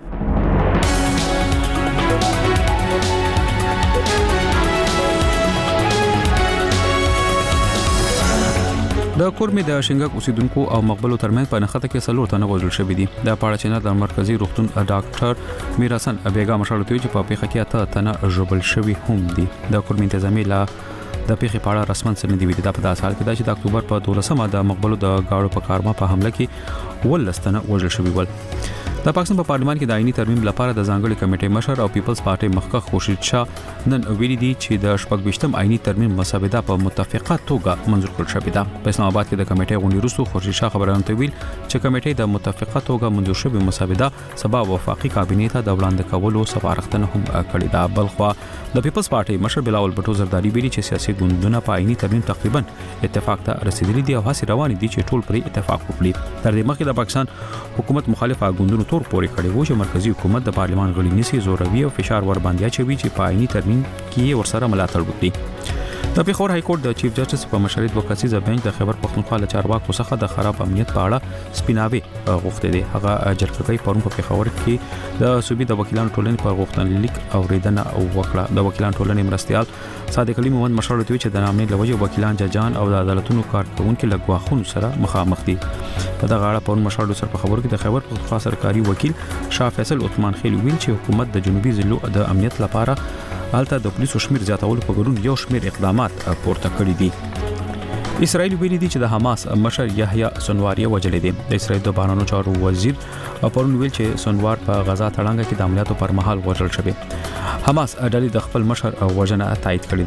د کورمې د شنګک اوسیدونکو او مقبلو ترمنځ په نخته کې څلور تنه وژل شوي دي. د پاړچینه د مرکزی روغتون ډاکټر میرحسن بیګا مشالته چې په پیښه کې اته تنه ژوبل شوي هم دي. د کورمې انتظامی لا د پیښې په اړه رسمن څه نه دی ویلي. دا په داسې حال کې دا چې د اکتوبر په دولسمه د مقبلو د گاړو په کارما په حمله کې ولستنه وژل شوي ول. د پاکستان په پارلمان کې د آئینی ترمیم لپاره د ځانګړي کمیټې مشر او پیپلز پارټي مخکښ خورشید شاه نن ویلي دي چې د شپږ ویشتم آئینی ترمیم مسوده په متفقه توګه منظور کړل شوې ده. په اسلام آباد کې د کمیټې غونډې وروسته خورشید شاه خبرونه ته ویل چې کمیټې د متفقه توګه منظور شوې مسوده سبا وفاقي کابینې ته د وړاندې کولو سپارښتنه هم کړې ده. بلخوا د پیپلز پارټي مشر بلاول بټو زرداری ویلي چې سیاسي ګوندونه په آئینی ترمیم تقریبا اتفاق ته رسیدلي دي او هڅې روانې دي چې ټول پرې اتفاق وکړي. تر دې مخکې د پاکستان حکومت مخالف ګوندونو تور پورې کړي وو چې مرکزی حکومت د پارلمان غړي نسی زوروي او فشار ور باندې اچوي چې په آئینی ترمیم کې ورسره ملاتړ وکړي. د پیښور های کورټ د چیف جسټس په مشرۍ دوه کسیزه بنچ د خیبر پښتونخوا له چارواکو څخه د خراب امنیت په اړه سپیناوي غوښتي دي. هغه جرګې پرون په پیښور کې د صوبې د وکیلانو ټولنې په غوښتنلیک اوریدنه وکړه. د وکیلانو ټولنې مرستيال صادق علي محمد مشر دوی چې د نامې لوجه وکیلان ججان او د عدالتونو کارکونکو لګواخونو سره مخامخ دي. په دغه اړه پرون مشر سره په خبرو کې د خیبر پښتونخوا سرکاري وکیل شاه فیصل عثمان خیل ویل چې حکومت د جنوبي ضلعو د امنیت لپاره الته د پولیسو شمیر زیاتولو په ګډون یو شمیر اقدامات پورته کړی دي. اسرائیل ویلي دي چې د حماس مشر یحیی سنواری وجلې دي. د اسرائیل د بهرنیو چارو وزیر پرون ویل چې سنوار په غزا تړانګه کې د عملیاتو پر مهال وژل شوی. حماس ډلې د خپل مشر وژنه تایید کړې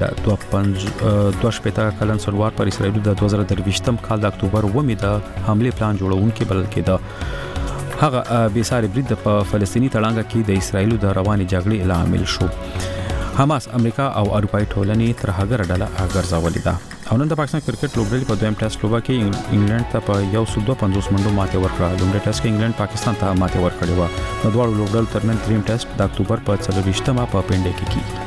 ده. دوه شپېته کلن سنوار پر اسرائیل د دوه زره درویشتم کال د اکتوبر اوومې د حمله پلان جوړونکي بلل کېده. هغه بې ساري برید په فلسطینی تړانګه کې د اسرائیل د رواني جګړې لامل شو. حماس امریکا او اروپאי ټولنې تر هغه ډله ګرځولې ده. او نن د پاکستان کرکټ لوبډلې په دویم ټیسټ لوبه کې انګلند ته په یو سل دوه پنځوس منډو ماته ورکړه. لومړی ټیسټ کې انګلند پاکستان ته ماته ورکړې و. د دواړو لوبډلو ترمنځ دریم ټیسټ د اکتوبر په څلورویشتمه په پنډه کې کیږي.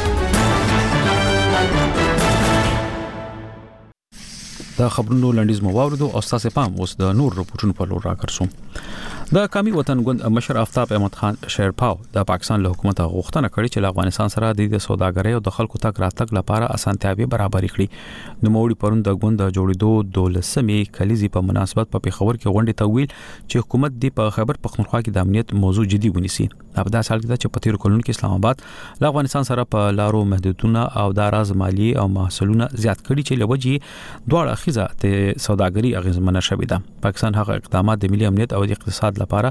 دا خبرونو لنډیز مو واوریدو او تاسو پام اوس د نور رپورټونو په لور راکړسو. د قومي وطن ګوند مشر آفتاب احمد خان شیرپاو د پاکستان له حکومت غوښتنه کړې چې له افغانستان سره د سوداګرۍ او د خلکو تګ راتګ لپاره اسانتیاوي برابر کړي. نو موړي پرون د ګوند د جوړېدو دولسمې کلیزي په مناسبت په پیښور کې غونډه ته ویل چې حکومت د په خیبر پښتونخوا کې د امنیت موضوع جدي ونیسي. په داسې حال کې چې په تیر کلونو کې اسلام آباد له افغانستان سره په لارو محدودونه او د راز مالی او محصولونه زیات کړي چې لوجي دواړه خزه ته سوداګري اغیزمنه شوې ده. پاکستان هغه اقدامات د ملي امنیت او د اقتصاد لپاره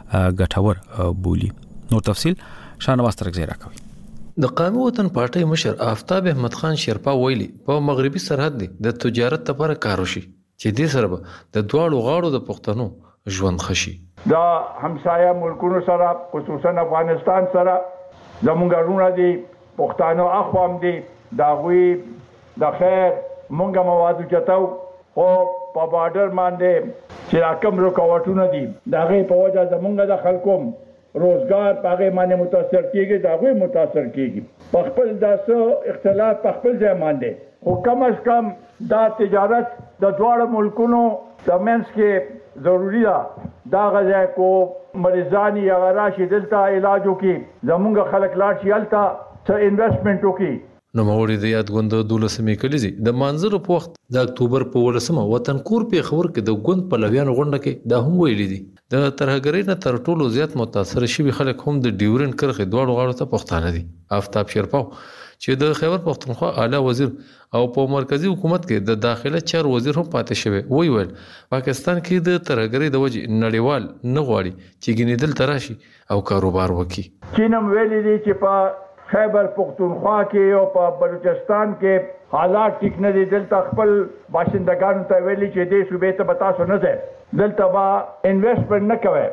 ګټور بولی. نور تفصيل شاهنواز ترکزی راکوي. د قومي وطن پارټي مشر آفتاب احمد خان شیرپا ویلي په مغربي سرحد د تجارت لپاره کار وشي چې دې سره د دواړو غاړو د پښتنو ژوند خشي. دا همسایه ملکونو سره خصوصا افغانستان سره زمونږ رونه دي پښتنو اخوام دي دا غوي د خیر مونږه مواد چتاو او په بارډر باندې چې کوم رکاوټونه دي دا غي په وجه زمونږ د خلکو روزګار پاغه باندې متاثر کیږي دا غوي متاثر کیږي په خپل داسو اختلاف په خپل ځای باندې او کم از کم دا تجارت د دواړو ملکونو ترمنځ کې ضروری ده. دا غځه کو مریضانی یا راشي دلته علاج وکي زمونږ خلک لاړ شي الته څه انویسټمنټ وکي. نو موړي د یاد غوند دولسمې کلیزي د مانزر په وخت د اکتوبر په ولسمه وطن کور په خبر کې د غوند په لویان غونډه کې دا هم ویلي دي د ترهګرۍ نه تر ټولو زیات متاثر شوي خلک هم د ډیورن کرخې دواړو غاړو ته پښتانه دي. آفتاب شیرپاو چې د خیبر پښتونخوا اعلی وزیر او په مرکزی حکومت کې د داخله چار وزیر هم پاتې شوی وی ویل پاکستان کې د ترهګرۍ د وجې نړیوال نه غواړي چې ګنیدل تراشي او کاروبار وکړي. چینم ویلي دي چې په خیبر پختونخوا کې او په بلوچستان کې حالات ټیک نه دي. دلته خپل باشندگانو ته ویلي چې دې صوبې ته بتاسو نه ده دلته با انویسټمنټ نه کوي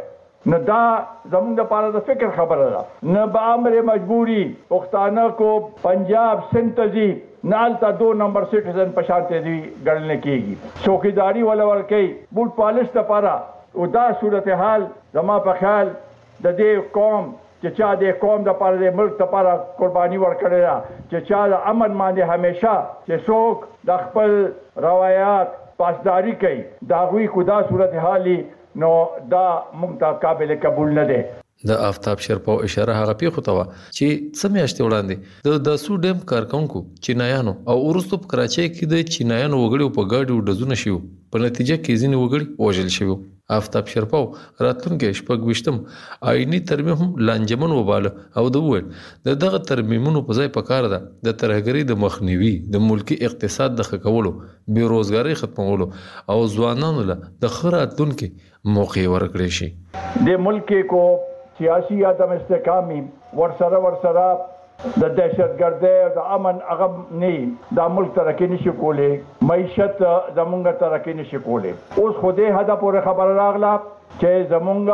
نه دا زمونږ لپاره د فکر خبره ده نه به امر مجبوری پښتانه کو پنجاب سندھ ته نه الته دو نمبر سټیزن په شانته دی ګڼل کېږي څوکیداری ولا ورکی بوټ پالش لپاره او دا صورتحال زما په خیال د دې قوم چې چا د قوم د لپاره د ملک لپاره قرباني ورکړې ده چې چا د امن باندې همیشه چې څوک د خپل روایت پاسداری کوي دا غوي کو دا صورتحالي نو دا موږ ته قابل قبول نه ده. د آفتاب شرپاو اشاره هغه پیښو ته چې سمیاشتې وړاندې د داسو ډیم کارکونکو چینایانو او ورستو په کراچۍ کې د چینایانو وګړي په گاډي ډزونه شو په نتیجه کې ځینې وګړي وژل شو. آفتاب شرپاو راتلونکي شپږ وشتم آئینی ترمیم هم لانجمن وباله او د وویل د دغه ترمیمونو په ځای پکار ده د ترهګرۍ د مخنیوي د ملکی اقتصاد د ښه کولو بیروزګاری ختمولو او ځوانانو له د ښه راتلونکي موقع ورکړي شي. د ملک کو سیاسی عدم استحکامی ورسره ورسره د دهشتګردۍ او د امن هغه نه د ملک ترقی نشي کولې معیشت زمونږ ترقی نشي کولې. اوس خو دې هدا پورې خبر راغله چې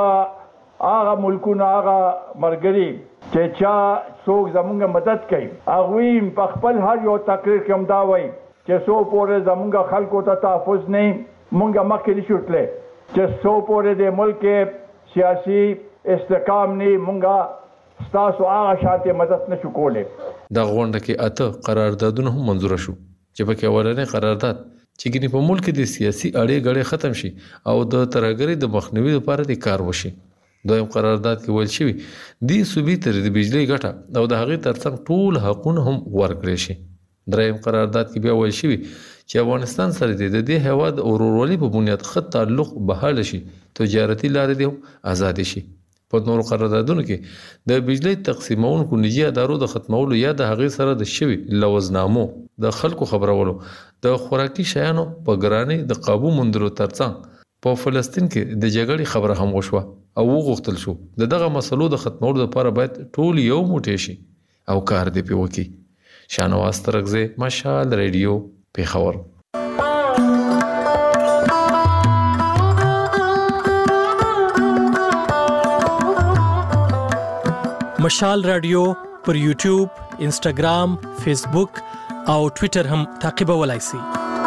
زمونږ هغه ملکونه هغه مرګري چې چا څوک زمونږ مدد کوي هغوی په خپل هر یو تقریر کې هم دا وایي چې څو پورې زمونږ خلکو ته تحفظ نه مونږ مخکې نشو تللی چې څو پورې د ملک سیاسي استحکام نه مونږه ستاسو هغه شانتي مدد نشو کولای. د غونډه کې اته قراردادونه هم منزور شو چې په کې اولنې قرارداد چې ګنې په ملک د سیاسي اړې غړې ختم شي او د ترهګرۍ د مخنیوي لپاره د کار وشي. دویم قرارداد کې ویل شوی د صوبې تر د بجلی ګټه او د هغې ترڅنګ ټول حقونه هم ورکړي شي. دریم قرارداد کې بیا ویل شوی چې افغانستان سره د دې هیواد اورورولي په بنیاد خط تعلق بحال شي تجارتي لارې دې آزاد شي. په نورو قراردادونو کې د بجلی تقسیمونکو نجی ادارو د ختمولو یا د هغې سره د شوی لوزنامو د خلکو خبرولو د خوراکي شیانو په ګرانۍ د قابو موندلو ترڅنګ په فلسطین کې د جګړې خبره هم وشوه او وغوښتل شو د دغه مسلو د ختمولو لپاره باید ټول یو موټی شي او کار دې پې وکړي. شانواز ترغزی، مشال ریډیو، پیښور. مشال رادیو پر یوټیوب، انسټاګرام، فیسبوک او ټوئیټر هم تعقیبولای شئ.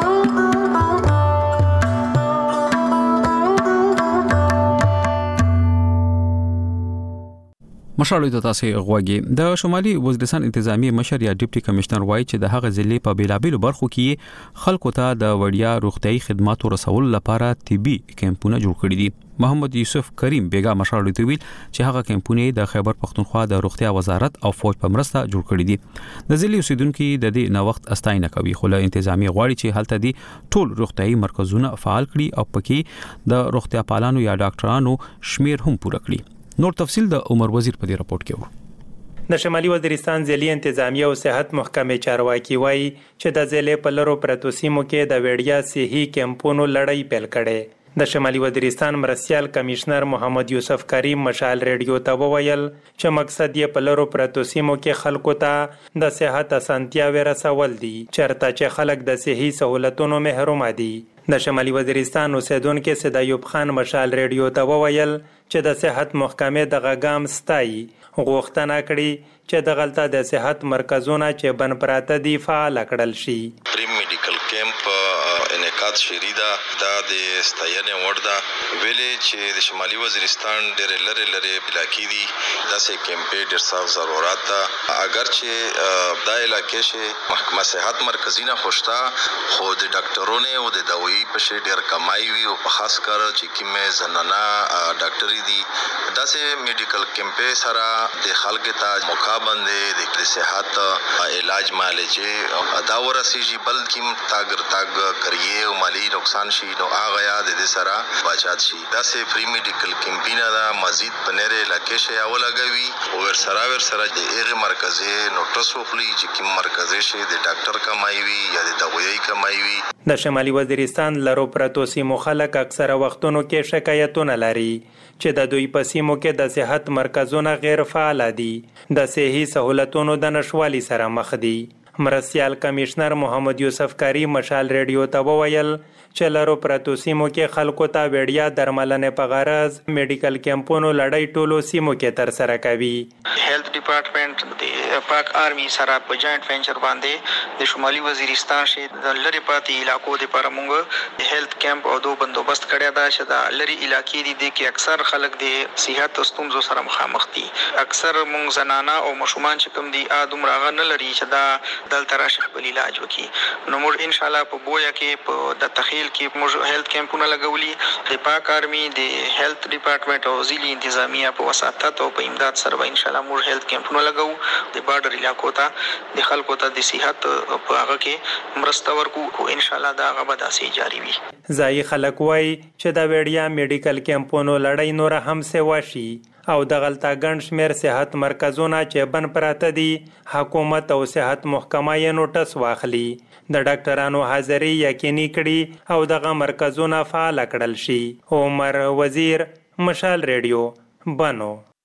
مشالو ته تاسو غوږی د شمالي وزیرستان انتظامی مشر یا ډیپټي کمشنر وایي چې د هغه ضلع په بیلابیلو برخو کې خلکو ته د وړیا روغتيایي خدماتو رسول لپاره طبي کیمپونه جوړ کړي دي. محمد یوسف کریم بیگا مشالو ته ویل چې هغه کیمپونه د خیبر پختونخوا د روغتیا وزارت او فوج په مرسته جوړ کړي دي. د ضلع اوسیدونکو د دې نوښت استاینه کوي خو له انتظامی غواړي چې هلته دي ټول روغتيایي مرکزونه فعال کړي او پکې د روغتیا پالانو یا ډاکټرانو شمیر هم پوره کړي. نور تفصیل د عمر وزیر په دې راپورټ کې و. د شمالي وزیرستان ضلعي انتظامیه او صحت محکمې چارواکي وایي چې د ضلع په لرو پرتو سیمو کې د وړیا صحي کیمپونو لړۍ پیل کړي. د شمالي وزیرستان مرستیال کمشنر محمد یوسف کریم مشال ریډیو ته وویل چې مقصد یې په لرو پرتو سیمو کې خلکو ته د صحت اسانتیاوې رسول دي چېرته چې خلک د صحي سہولتونو محروم دي. د شمالي وزیرستان اوسیدونکو سید ایوب خان مشال ریډیو ته وویل چې د صحت محکمې د غاګام ستایي غوښتنه کړې چې د غلطه د صحت مرکزونه چې بن پراته دي فعال کړل شي. پری میډیکل کیمپ انعقاد شری دا د ستاینې وړ ده ویلې چې د شمالي وزیرستان ډېر لری لری علاقې دي داسې کیمپې ډېر سخت ضرورت ده اگر چې دا علاقې شي محکمه صحت مرکزینه خوشتا خو د ډاکټرونو او د دوايي په شی ډېر کمای وي او په خاص کر چې کیمه زنانه ډاکټري دي داسې میډیکل کیمپې سره د خلکو ته موقع باندې د صحت علاج معالجه دا ورسیږي بلکې تاګر تاګ کریه او مالی نقصان شي نو هغه یاد دې سره بچات شي داسې فری میډیکل کیمپینا دا مزید پنره علاقې شي او لګوي او ور سره ور سره د ایغه مرکزي نوټس وخلی چې کوم مرکزي شي د ډاکټر کمای وي یا د دوايي کمای وي. د شمالي وزیرستان لرو پرتو سیمو خلک اکثره وختونو کې شکایتونه لري چې د دوی په سیمو کې د صحت مرکزونه غیر فعال دي د صحي سہولتونو د نشوالي سره مخ دي. مرسیال کمشنر محمد یوسف کاری مشال ریډیو ته وویل چې لرو پرتو سیمو کې خلکو ته وړیا درملنې په غرض میډیکل کیمپونو لړۍ ټولو سیمو کې تر سره کوي. هیلث ډپارټمنټ د پاک آرمي سره په جاینټ وینچر باندې د شمالي وزیرستان شي د لری پاتې علاقو لپاره موږ هیلث کیمپ او دو بندوبست کړی دا چې د لری علاقې دي د کې اکثر خلک د صحت ستونزو سره مخامخ دي. اکثر موږ زنانه او مشومان چې کوم دي ادم راغ نه لري چې دا دلته راشي خپل علاج وکړي. نو موږ ان شاء الله په بویا کې په د تخیل کې موږ هیلث کیمپونه لګولي د پاک آرمي د هیلث ډپارټمنټ او ځینې انتظامیه په وساتت او په امداد سره ان شاء الله موږ هیلث کیمپونه لګو د بارډر علاقو ته د خلکو ته د صحت په هغه کې مرسته ورکو او ان شاء الله دا غو داسې جاری وي. ځای خلک وای چې دا وړیا میډیکل کیمپونو لړۍ نور هم سیوا شي او د غلطا ګڼ شمیر صحت مرکزونه چې بن پراته دي حکومت او صحت محکمه یې نوټس واخلي د ډاکټرانو حاضري یقیني کړي او دغه مرکزونه فعال کړل شي. عمر وزیر مشال ریډیو بنو.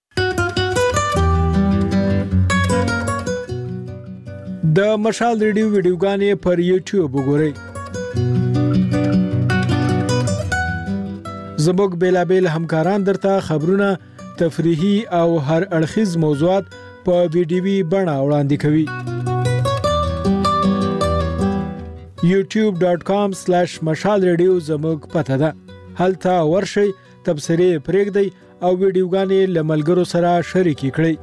د مشال ریډیو ویډیوګانې پر یوټیوب وګورئ. زموږ بیلابیل همکاران درته خبرونه تفریحي او هر اړخیز موضوعات په ویډیوي بڼه وړاندې کوي. یوټیوب ډاٹ کام سلیش مشال ریډیو زموږ پته ده. هلته ورشئ، تبصرې پرېږدئ او ویډیوګانې له ملګرو سره شریکې کړئ.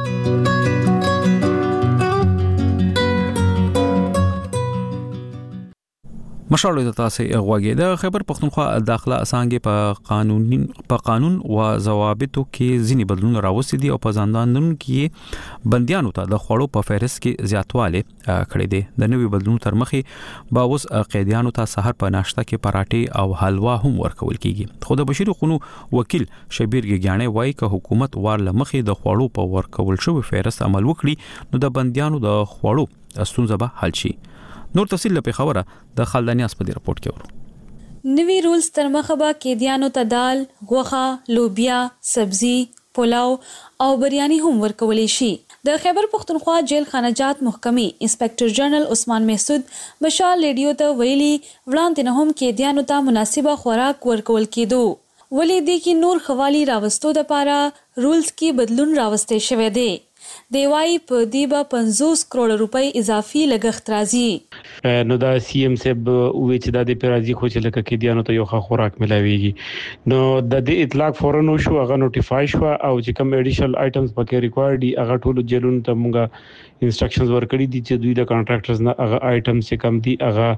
مشال د تاسو غوږی د خیبر پختونخوا داخله اسانګي په قانوني په قانون او ضوابطو کې ځینی بدلون راوستي دي او په ځاندانونو کې بنديانو ته د خوړو په فهرست کې زیاتواله کړی دي. د نوې بدلون تر مخې با اوس قیدیانو ته سحر په ناشته کې پراټې او حلوا هم ورکول کیږي. خو د بشري حقوقو وکیل شبیر ګیانه وایي چې حکومت وار لمخې د خوړو په ورکول شوی فهرست عمل وکړي نو د بنديانو د خوړو ستونزه به حل شي. نور تفصیل په خبره د خالدانی اسپدی رپورت کې ورو. نوی رولز تر مخه به قیدیانو ته دال، غوښه، لوبیا، سبزي، پلاو او بریاني هم ورکول شي. د خیبر پختونخوا جیل خانجات محکمې انسپکټر جنرال عثمان محسود مشال ریډیو ته ویلي وړاندې نه هم قیدیانو ته مناسبه خوراک ورکول کېدو. ولې دې کې نور خوالي راوستو د پاره رولز کې بدلون راوستي شوی دی. دیوای په دیبا پنځوس کروڑ روپۍ اضافي لګښت راځي. نو دا سی ایم صاحب وې چې د دې پرازي خو چې لکه کې دیانو ته یو خوراک ملاويږي نو د دې اطلاق فورن شو هغه نوټیفای شو او چې کوم اډیشنل آیټمز پکې ریکوایرډ دي هغه ټول جیلونو ته مونږه انسټرکشنز ورکړي دي چې دوی د کانټراکټرز نه هغه آیټمز چې کم دي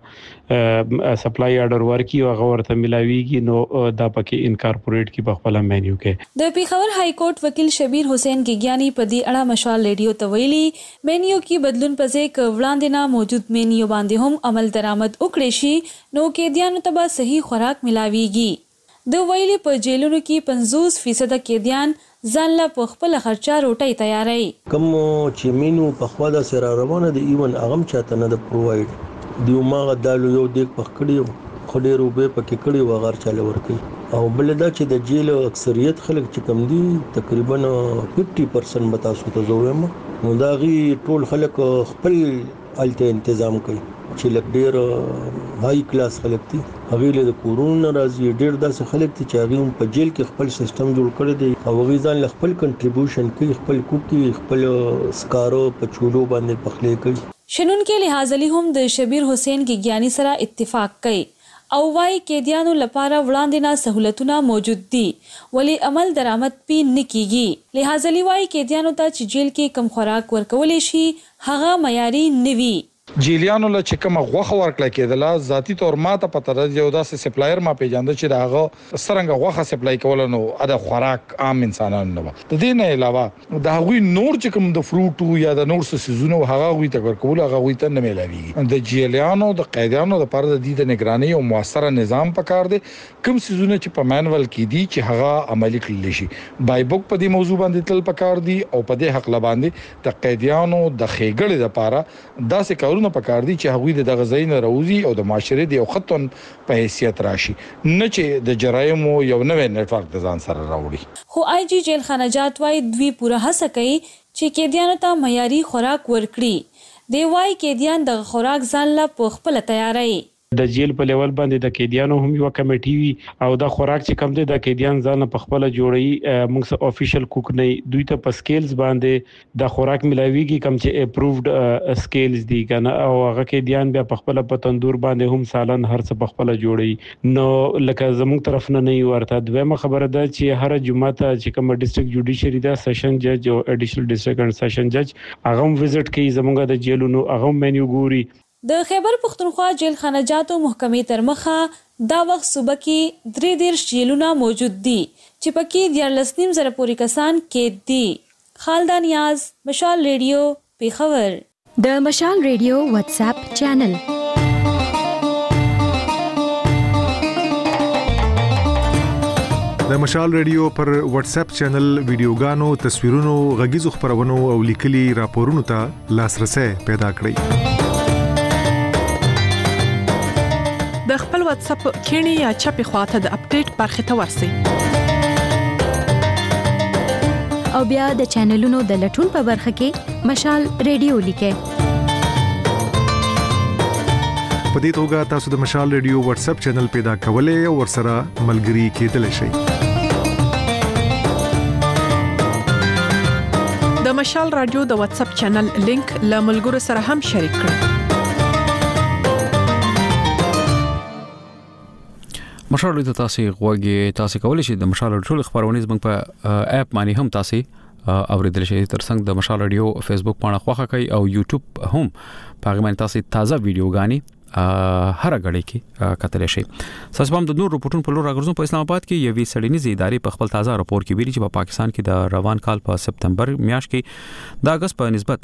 هغه سپلای آرډر ورکي او هغه ورته ملاويږي نو دا پکې انکارپوریټ کی په خپل مینیو کې. د پیښور های کورټ وکیل شبیر حسین ګیګیانی په دې اړه مشال ریډیو ته ویلي مینیو کې بدلون پځې ک وړاندې نه موجود مینیو باندې هم عمل درآمد وکړي شي نو کې دیانو ته به صحیح خوراک ملاويږي. د ویلي په جیلونو کې پنځوس فیصد کې دیان ځان له په خپل خرچه روټي تیاری. کوم چې مینو په خوا د سره روانه دي ایون اغم چاته نه د پرووايډ دیو ماغه دالو یو دیک په کړیو خډې روبه پکې کړی و غار چاله ورکی او بل دا چې د جیل اکثریت خلک چې کم دي تقریبا پنځه پرسنټ به تاسو ته زویم نو دا غي ټول خلک خپل الته تنظیم کوي چې لک ډیر هاي کلاس خلک دي هغه له کورونا راځي ډیر داسې خلک دي چې هغه په جیل کې خپل سیستم جوړ کړی دی او هغه ځان له خپل کنټریبیوشن کوي خپل کوکي خپل سکارو په چولو باندې پخلي کوي. شنن کې لحاظ علي هم د شبیر حسین ګیګیانی سره اتفاق کوي او وايي قیدیانو لپاره وړاندې نه سہولتونه موجود دي ولی عمل درآمد پی نکېږي. لحاظ علي وايي قیدیانو ته چې جیل کې کم خوراک ورکول شي هغه معیاري نوي. جیلیانو له چې کوم غوخه ورکړه کېدله ذاتی تور ماته پته راځي یو داسې سپلایر ما پیژاند چې دا هغه سرنګ غوخه سپلای کول نو اده خوراک عام انسانانو نه د دې نه علاوه دا غوي نور چې کوم د فروټو یا د نور څه سيزونو هغه غوي ته ورکول هغه غوي ته نه ملاويږي. د جیلیانو د قیدیانو د پاره د دې د نگراني او موثره نظام پکار دی کوم سيزونه چې په مانوال کې دي چې هغه عملي کړل شي. بای بوک په دې موضوع باندې تل پکار دی او په دې حق لباندې د قیدیانو د خېګړې لپاره داسې کارونه پکار دي چې هغوی د غزاین راوزي او د معاشره دی او خطن په حیثیت راشي نه چې د جرایمو یو نوې نت ورک د ځان سره راوړي. خو آی جی جیل خانجات وايي دوی پوره هڅه کوي چې قیدیانو ته معیاري خوراک ورکړي. دی وايي قیدیان د خوراک ځان له په خپل تیاری د جیل په لیول باندې د قیدیانو هم یو کمیټي وي او د خوراک چې کم دي د قیدیان ځان په خپل جوړي موږ سره افیشل کوک نه دوی ته په سکیلز باندې د خوراک ملاويږي کم چې اپرووډ سکیلز دي کنه او هغه قیدیان بیا په خپل په تندور باندې هم سالن هر څه په خپل جوړي نو لکه زموږ طرف نه نه ورته دویمه خبره ده چې هر جمعه ته چې کوم ډیسټریکټ جوډیشری دا سیشن جج او اډیشنل ډیسټریکټ اند سیشن جج هغه هم وزټ کوي زموږ د جیلونو هغه مینیو ګوري د خیبر پختونخوا جیل خانجاتو محکمې تر مخه دا وخت صوبه کې درې دیرش جیلونه موجود دي چې پکې دیارلس نیم زره پورې کسان قید دي. خالده نیاز، مشال ریډیو، پیښور. د مشال ریډیو واتس اپ چینل د مشال ریډیو پر واتس اپ چینل ویډیوګانو، تصویرونو، غږیزو خبرونو او لیکلي راپورونو ته لاسرسي پیدا کړئ. د خپل واتس اپ کینی یا چپی خواته د اپډیټ برخه ته ورسئ او بیا د چینلونو د لټون په برخه کې مشال ریډیو لیکئ. په دې توګه تاسو د مشال ریډیو واتس اپ چینل پیدا کولای او ورسره ملګري کېدلی شئ. د مشال رادیو د واتس اپ چینل لینک له ملګرو سره هم شریک کړئ. مشال ریډیو تاسو غوږی تاسو کولی شئ د مشال ټول خبرونه زموږ په اپ باندې هم تاسو اوریدل شئ. ترڅنګ د مشال ریډیو فیسبوک باندې خوښه کوي او یوټیوب هم په باندې تاسو تازه ویډیوګانی هر غړي کې کتل شي. تاسو هم د نور رپورټونو په لور راغورځو. په اسلام آباد کې یوې سړینیزې ادارې په خپل تازه راپور کې ویلي چې په پاکستان کې د روان کال په سپتمبر میاشت کې د اگست په نسبت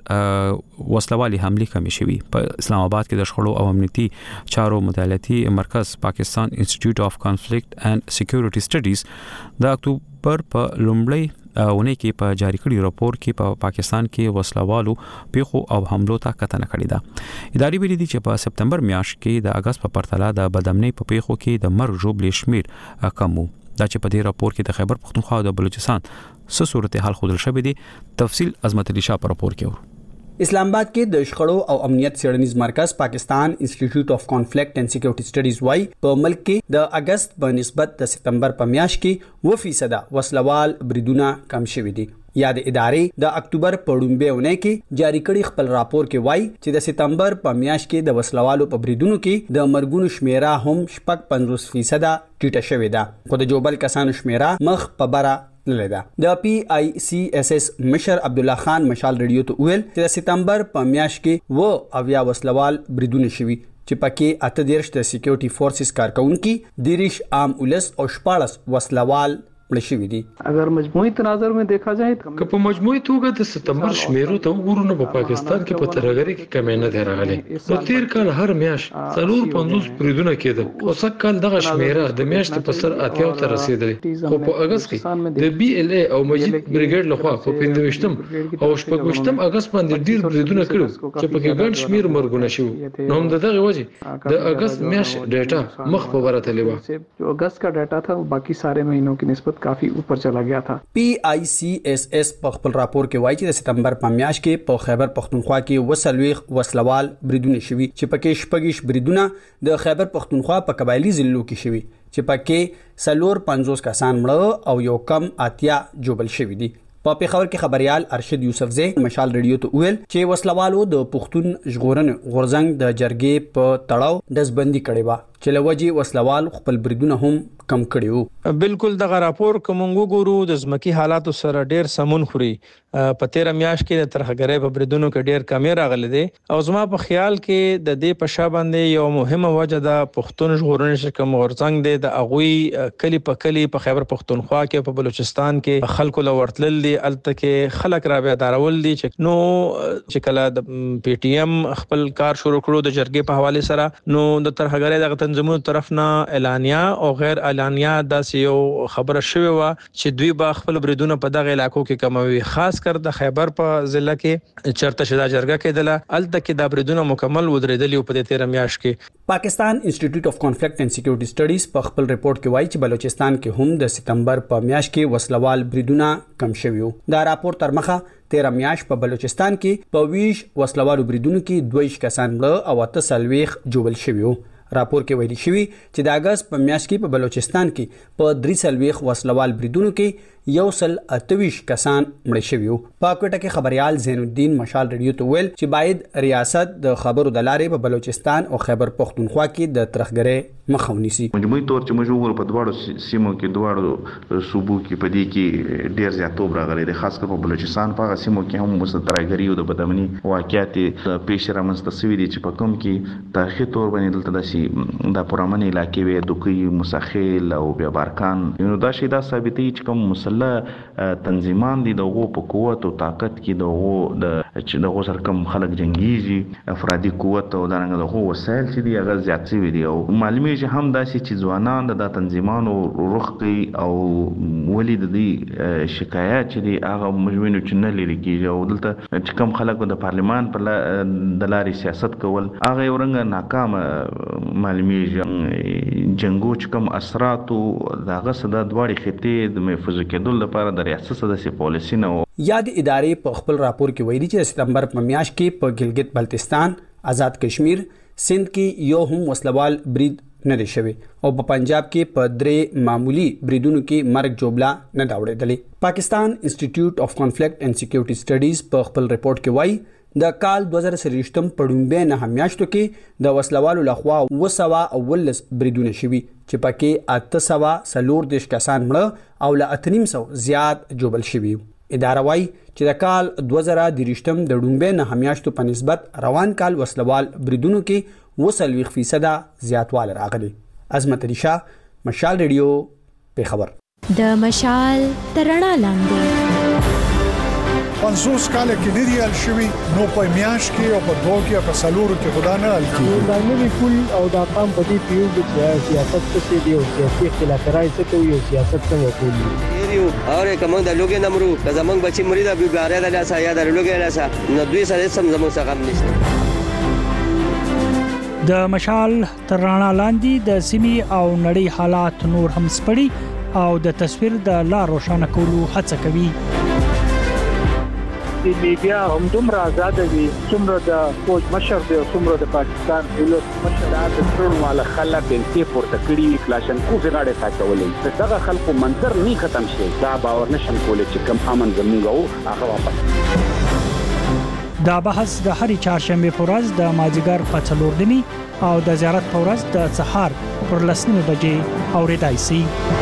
وسلوالي حمله کمې شوې. په اسلام آباد کې د شخړو او امنیتي چارو مطالعاتي مرکز پاکستان انسټیټیوټ اف کانفلیکټ اینڈ سکیورټي سټډیز د اکتوبر په لومړی ونه کې په جاری کړي راپور کې په پا پاکستان کې وسلوالو پیښو او حملو ته کتنه کړې ده. ادارې ویلي دي چې په سپتمبر میاشت کې د اگست په پرتله د بدامنۍ په پیښو کې د مرګ ژوبل شمیر کم وو. دا چې په دې راپور کې د خیبر پختونخوا او د بلوچستان څه صورتحال خودل شوې دي. تفصیل عظمت علي شاه په راپور کې ورو. اسلام آباد کې د شخړو او امنیت څېړنیز مرکز پاکستان انسټیټیوټ اف کانفلیکټ اینڈ سکیورټي سټډیز وايي په ملک کې د اگست په نسبت د سپتمبر په میاشت کې و فیصد وسلوال بریدونه کم شوي دي. یا د ادارې د اکتوبر په لومړۍ اونۍ کې جاری کړي خپل راپور کې وایي چې د سپتمبر په میاشت کې د وسلوالو په بریدونو کې د مرګونو شمیره هم شپږ پنځوس فیصد ټیټه شوې ده، خو د جوبل کسانو شمیره مخ په بره لیدا. د پی آی سی اس اس مشر عبد الله خان مشال ریډیو ته ویل چې د سپتمبر په میاشت کې و اویا وسلوال بریدونه شوي چې پکې اته دیرش د سکیورټي فورسز کارکونکو دیرش عام ولس او شپاړس وسلوال مړشوي دي. اگر مجموعي تناظر में देखा जाए که په مجموعي توګه د ستمبر شمیرو ته وګورو نو په پاکستان کې په ترغري کې کمی نه دی راغلی. نو تیر کال هر میاشت څلور پنځوس بریدونه کېده او سږ کال دغه شمیره د میاشتې په سر اتیا ته رسیدلې. خو په اگست کې د بي ال اي او مجید بریګیډ لخوا په پنځويشتم او شپږويشتم اگست باندې ډیر بریدونه کړو چې په کې ګڼ شمیر مرګونه شو. نو هم دغه وجه د اگست میاشت ډیټا مخ په ورته لیوه. جو اگست کا ډیټا تھا باقی سارے مہینوں کی نسبت کافی اوپر چلا گیا تھا. پی آئی سی ایس ایس په خپل راپور کې وایي چې د سپتمبر په میاشت کې په خیبر پختونخوا کې وسلويخ وسلوال بریدونه شوي چې پکې شپږیش بریدونه د خیبر پختونخوا په قبایلی ضلعو کې شوي چې پکې سلور پنځوس کسان مړه او یو کم اتیا جوبل شوي دي. په پیښور کې خبريال ارشد یوسفزی مشال ریډیو ته ویل چې وسلوالو د پښتون ژغورن غورځنګ د جرګې په تړاو دزبندي کړې و چې لوجي وسلوال خپل بریدونه هم کم کړیو. بالکل دغه راپور کوم وګورو د ځمکي حالات سره ډیر سمون خوري. په تیر میاشت کې د ترهګرۍ په بریدونو کې ډیر کمی راغلي دي او زما په خیال کې د دې په شا باندې یو مهمه وجه د پښتون ژغورن شکم غورځنګ دی د اغوي کلی په کلی په خیبر پختونخوا کې په بلوچستان کې خلکو لورتل دي الته کې خلک را به دارول دي چې نو چې کله د پی ټی ایم خپل کار شروع کړو د جرګې په حواله سره نو د ترهګرۍ د منظمونو طرف نه اعلانیا او غیر اعلانیا داسې یو خبره شوې و چې دوی به خپل بریدونه په دغه علاقو کې کموي، خاص کر د خیبر په ضلع کې چرته شدا جرګه کېدله الته کې د بریدونه مکمل ودرېدلی په دې تیر میاشت کې. پاکستان انسټیټیوټ اف کانفلیکټ اینڈ سکیورټي سټډیز په خپل ریپورت کې وایي چې بلوچستان کې هم د سپتمبر په میاشت کې وسلوال بریدونه کم شوي وو. دا راپور تر مخه تیر میاشت په بلوچستان کې په ویش وسلوالو بریدونو کې دوه کسان مړه او اته څلوېښت جوړل شوي وو. راپور کې ویلي شوی چې د اگست په میاشت کې په بلوچستان کې په درې څلوېښت وسلوال بریدونو کې یو سل اتویش کسان مړه شوي وو. په کوټه کې خبريال زین الدین مشال ریډیو ته ویل چې باید ریاست د خبرو د لارې په بلوچستان او خیبر پختونخوا کې د ترخګرۍ مخه ونیسي. مجموعي تور چې موږ وګورو په دواړو سیمو کې دواړو صوبو کې په دې کې ډیر زیاتوب راغلی دی، خاص کر په بلوچستان په هغه سیمو کې هم مست ترهګري او د بدامني واقعیت پیش رامنځته شوي دي چې په کوم کې تاریخي تور باندې دلته داسې د پرامن علاقې وې دوکي مساخیل او بیا بارکان نو دا شی دا ثابتوي چې کوم مسلح تنظیمان دي دغه په قوت او طاقت کې دغه د چې دغه سره کوم خلک جنگيږي افرادي قوت او دغه دغه وسایل چې دي هغه زیات شوي دي او معلومي چې هم داسې چې ځوانان د تنظیمانو روخ کوي او ولې د دې شکایت چې دي هغه مجموعي چې نه لري کیږي او دلته چې کوم خلک د پارلمان پر د لارې سیاست کول هغه یو رنګ ناکام معلومي جنگو چې کوم اثرات او دغه صدا دواړي خطې د محفوظ کېدو لپاره د ریاست د پالیسي نه یاد ادارې په خپل راپور کې ویلي چې سپتمبر په میاشت کې په ګلګت بلتستان، آزاد کشمیر، سند کې یو هم وسلوال برید نه دی شوی او په پنجاب کې په درې معمولی بریدونو کې مرګ جوړلا نه دا وړېدلې. پاکستان انسټیټیوټ اف کانفلیکټ اینڈ سکیورټي سټډیز په خپل ریپورت کې وایي د کال دوه زره څلوېښتم په ډومبې نه میاشتو کې د وسلوالو لخوا اوه سوه اوولس بریدونه شوي چې پکې اته سوه څلور دېرش کسان مړه او له اته نیم سوه زیات جوړل شوي. اداره وایي چې د کال دوه زره دېرشتم د ډومبې نه میاشتو په نسبت روان کال وسلوال بریدونو کې اوه څلوېښت فیصده زیاتوالی راغلی. عظمت علي شاه، مشال ریډیو، پیښور. د مشال تر رڼا لاندې پنځوس کال کې لري ال شوی نو په میاش کې او په دوه کې په سلورو کې خدا نه ال کیږي. دا نوی پول او دا قام په دې پیو چې سیاست څه دی او سیاسي اختلافات څه کوي او سیاست څنګه کوي. یو اور کوم د لوګي نمرو که زمنګ بچي مرید ابي ګاره د لاسه یا د لوګي لاسه نو دوی سره سم زموږ څخه نشته. د مشال تر رڼا لاندې د سیمې او نړۍ حالات نور هم سپړي او د تصویر د لار روښانه کولو هڅه کوي. د میډیا هم دومره آزاد دي څومره د فوج مشر دی څومره د پاکستان دولت مشر د ټول مال خلک بنتي پورته کړی کلاشنکوف غاړه ساتولې دغه خلکو منظر نه ختم شي دا باور نشم کولای چې کم امن زموږ او هغه واپس. دا بحث د هرې چهارشنبه په ورځ د مازیګر په څلور نیمې او د زیارت په ورځ د سهار پر لس نیمې بجې اورېدای شي.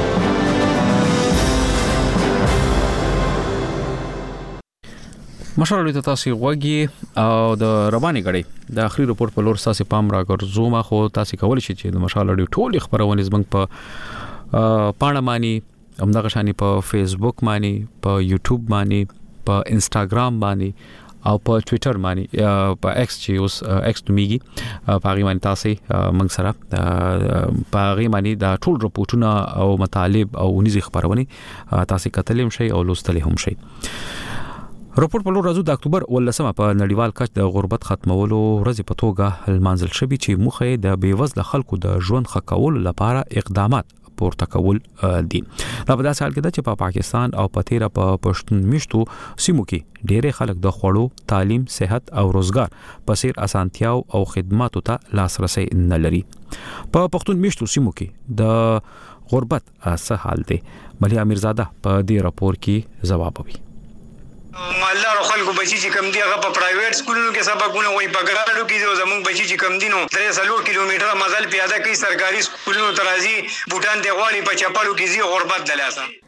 مشال ته تاسو غوږی او د رواني غړي د اخري رپورت په لور تاسو پام راګرځوم خو تاسو کولای شئ چې د مشال اړیو ټول خبرونه زمنګ په پاڼه مانی همدغه شانی په فیسبوک مانی په یوټیوب مانی په انستګرام مانی او په ټوئیټر مانی په ایکس چې اوس ایکس نومیږي په هغه باندې تاسو موږ سره په هغه باندې د ټول رپورټونه او مطالب او نيزي خبرونه تاسو کتلیم شي او لوستل هم شي. رپورت په لور راځو د اکتوبر ولسمه په نړیوال کچ د غربت ختمولو ورځ په توګه المنزل شوی چې مخه د بیوزله خلکو د ژوند ښه کولو لپاره اقدامات پورته کول دي. دا په داسې حال کې ده چې په پا پاکستان او په تیره په پښتون میشتو سیمو کې ډېر خلک د خوړو، تعلیم، صحت او روزګار په سیر اسانتیاو او خدماتو ته لاسرسي نه لري. په پښتون میشتو سیمو کې د غربت څه حال دی؟ ملي امیرزاده په دې راپور کې ځواب وي. مالدار خلکو بچی چې کم دی هغه په پرایویټ سکولونو کې سبقونه وایي په ګراډو کې زموږ بچی چې کم دي نو درې څلور کیلومتره مزل پیاده کوي سرکاري سکولونو ته راځي بوټان دی غواړي په چپړو کې زی غربت دلاسه.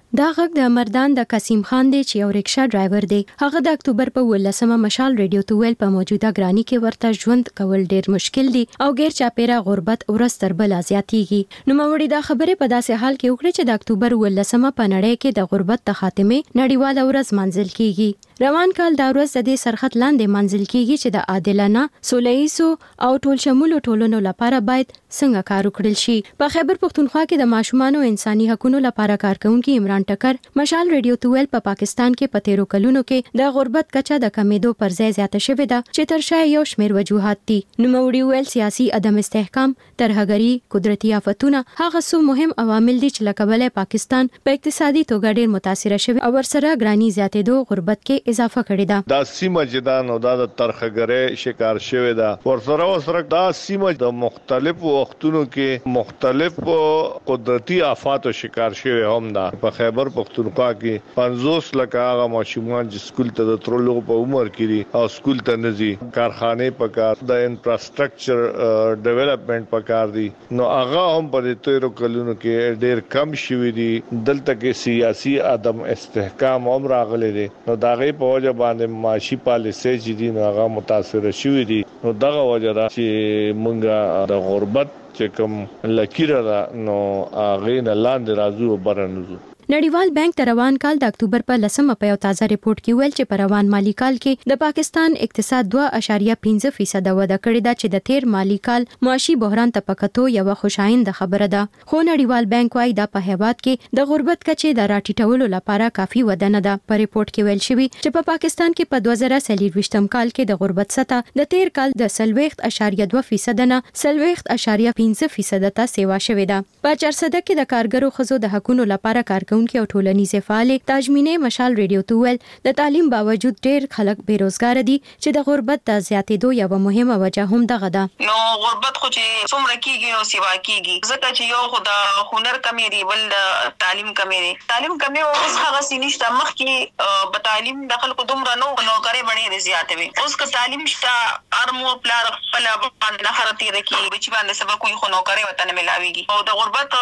دا غږ د مردان د قسیم خان دی چې یو رکشا ډرایور دی. هغه د اکتوبر په ولسمه مشال ریډیو ته ویل په موجوده ګرانی کې ورته ژوند کول ډیر مشکل دي او غیر چاپیره غربت ورځ تر بل زیاتیږي. نو موري دا خبره په داسې حال کې وکړي چې د اکتوبر ولسمه په نړۍ کې د غربت د خاتمه نړیواله ورځ منځل کیږي. روان کال دا ورځ د سرحد لاندې منځل کیږي چې د عادلانه سولهییزو او ټول شموله ټولنو لپاره باید څنګه کار وکړل شي. په خیبر پختونخوا کې د ماشومان او انساني حقوقو لپاره کارکونکي عمران ټکر مشال ریډیو ته ویل په پاکستان کې په تیرو کلونو کې د غربت کچه د کمیدو پر ځای زیاته شوې ده چې تر شا یو شمېر وجوهات دي. نو موري ویل سیاسي عدم استحکام، ترهګري، قدرتي آفتونه هغه څو مهم عوامل دي چې لکه پاکستان په اقتصادي توګه ډیر متاثر شوی او ورسره ګرانی زیاتېدو غربت کې اضافه کړې ده. دا سیمه جدان او د ترهګرۍ شکار شوی ده. ورسره ورسره دا سیمه د مختلفو وختونو کې مختلف قدرتي آفاتو شکار شوی هم ده. په خیبر پختونخوا کې پنځوس لکه هغه ماشومان چې سکول ته د ترلو په عمر کې دي او سکول ته نه ځي. کارخانه پکار د انفراستراکچر ډیولپمنٹ پکار دي. نو هغه هم په دې تیرو کلونو کې ډیر کم شوی دي. دلته کې سیاسي عدم استحکام هم راغلي دي. نو دا غي په وجه باندې معاشي پالیسي چې دي نو هغه متاثر شوی دي. نو دغه وجه دا چې مونږه د غربت چې کوم لکیره ده نو هغه نه لاندې راځو برنځو. نړیوال بانک د روان کال د اکتوبر په لسمه په یو تازه ریپورت کې ویل چې په روان مالی کال کې د پاکستان اقتصاد دوه اعشاریه پنځه فیصد وده کړې ده چې د تیر مالی کال معاشي بحران ته پکتو یو خوشایند خبره ده. خو نړیوال بانک وايي د په هیواد کې د غربت کچې د راټیټولو لپاره کافي وده نه ده. په ریپورت کې ویل شوی چې په پاکستان کې په دوه زره څلور کال کې د غربت سطح د تیر کال د سلويخت اعشاریه دوه فیصد نه سلويخت اعشاریه پنځه فیصد ته سیوا شوې ده. په چارسده کې د کارګرو خزو د حقوقو لپاره کارکون کې او ټولنیزه فعال تاجمینه مشال ریډیو ته ویل د تعلیم باوجود ډیر خلک بیروزګار دي چې د غربت د زیاتېدو یو مهمه وجه هم دغه ده. نو غربت خو چې څومره کیږي نو سیوا کیږي ځکه چې یو خو د هنر کمی دی بل د تعلیم کمی دی. تعلیم کمی او اوس هغه سینشته مخ کې په تعلیم د خلکو دومره نو نو کرے باندې زیاتې وي. اوس که تعلیم شته ارمو پلار خپل باندې خرتي رکی بچی باندې سبق کوي خو نو کرے وطن ملاويږي. او د غربت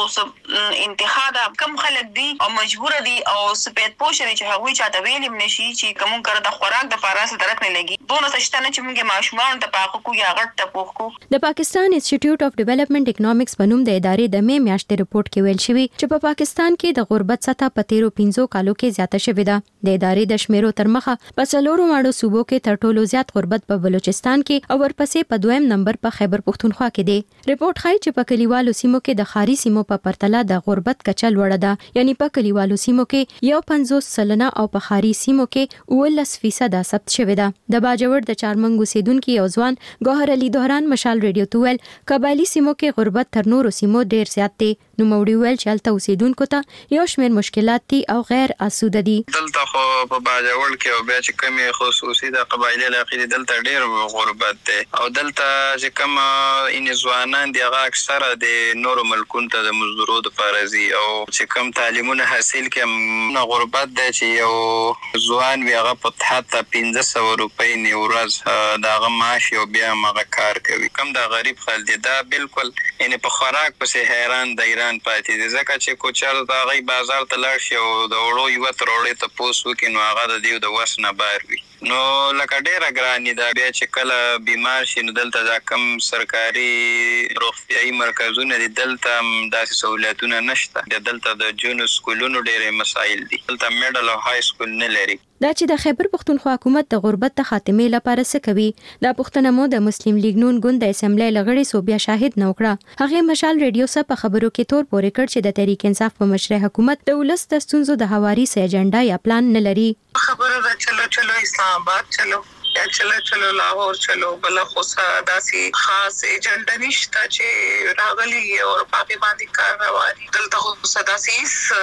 خو انتخاب کم خلک دي او مجبور دي او سپید پوښري چې هغوی چاته ویلم نشي چې کوم کړه د خوراک د فاراسه درک نه لګي. دونه څه نه چې موږ ماشومان د پاکو کو یا غټ ټپوخ کو. د پاکستان انسټیټیوټ اف ډیولپمنٹ اکونومکس په نوم د ادارې د مې میاشتې ریپورت کې ویل شوی چې په پاکستان کې د غربت سطح په تیرو پنځو کالو کې زیاته شوې ده. د ادارې د شمیرو تر مخه په څلورو واړو صوبو کې تر ټولو زیات غربت په بلوچستان کې او ورپسې په دویم نمبر په خیبر پختونخوا کې دی. ریپورت ښایي چې په کلیوالو سیمو کې د خاري سیمو په پرتله د غربت کچه لوړه ده. یعنی په کلیوالو سیمو کې یو پنځوس سلنه او په خاري سیمو کې اوولس فیصد ثبت شوی ده. د باجوړ د چارمنګ اوسیدونکو یو ځوان ګوهر علي دهران مشال ریډیو ته ویل قبایلی سیمو کې غربت تر نورو سیمو ډیر زیات دی. نو موړي ویل چې هلته اوسیدونکو ته یو شمېر مشکلات دي او غیر اسوده دي. دلته خو په باجوړ کې او بیا چې کمی خصوصي د قبایلی علاقې دلته ډیر غربت دی او دلته چې کوم ان ځوانان دی هغه اکثره د نورو ملکونو ته د مزدورو د پارزي او چې کوم تعلیمونه حاصل کړي غربت دی چې یو ځوان وی هغه په حتی پنځه سوه روپۍ نه ورځ دغه معاش او بیا هغه کار کوي. کوم د غریب خلک دی دا بالکل ان په خوراک پسې حیران د ایران پاتې دي ځکه چې کوچر د غي بازار ته لاړ شي او د وړو یو ترورې ته پوسو کې نو هغه د دیو د وس نه بار وي. نو لکه ډیره ګرانی دا بیا چې کله بیمار شي نو دلته دا کم سرکاري روغتیايي مرکزونه دي دلته داسې سہولتونه نشته. دلته د جون سکولونو ډیره مسایل دي. دلته میډل او های سکول نه لري. دا چې د خیبر پختونخوا حکومت د غربت د خاتمه لپاره څه کوي دا پښتنه مو د مسلم لیگ نون ګوند د اسمبلی لغړی صوبیا شاهد نو کړه. هغه مشال ریډیو سره په خبرو کې تور پورې کړ چې د تحریک انصاف په مشرع حکومت د ولس د ستونزو د هواري سه ایجنډا یا پلان نه لري. خبره ده چلو چلو اسلام آباد چلو یا چلو چلو لاهور چلو بل خو داسي خاص ایجنډا نشته چې راغلي او په باندې کار رواني. دلته خو داسي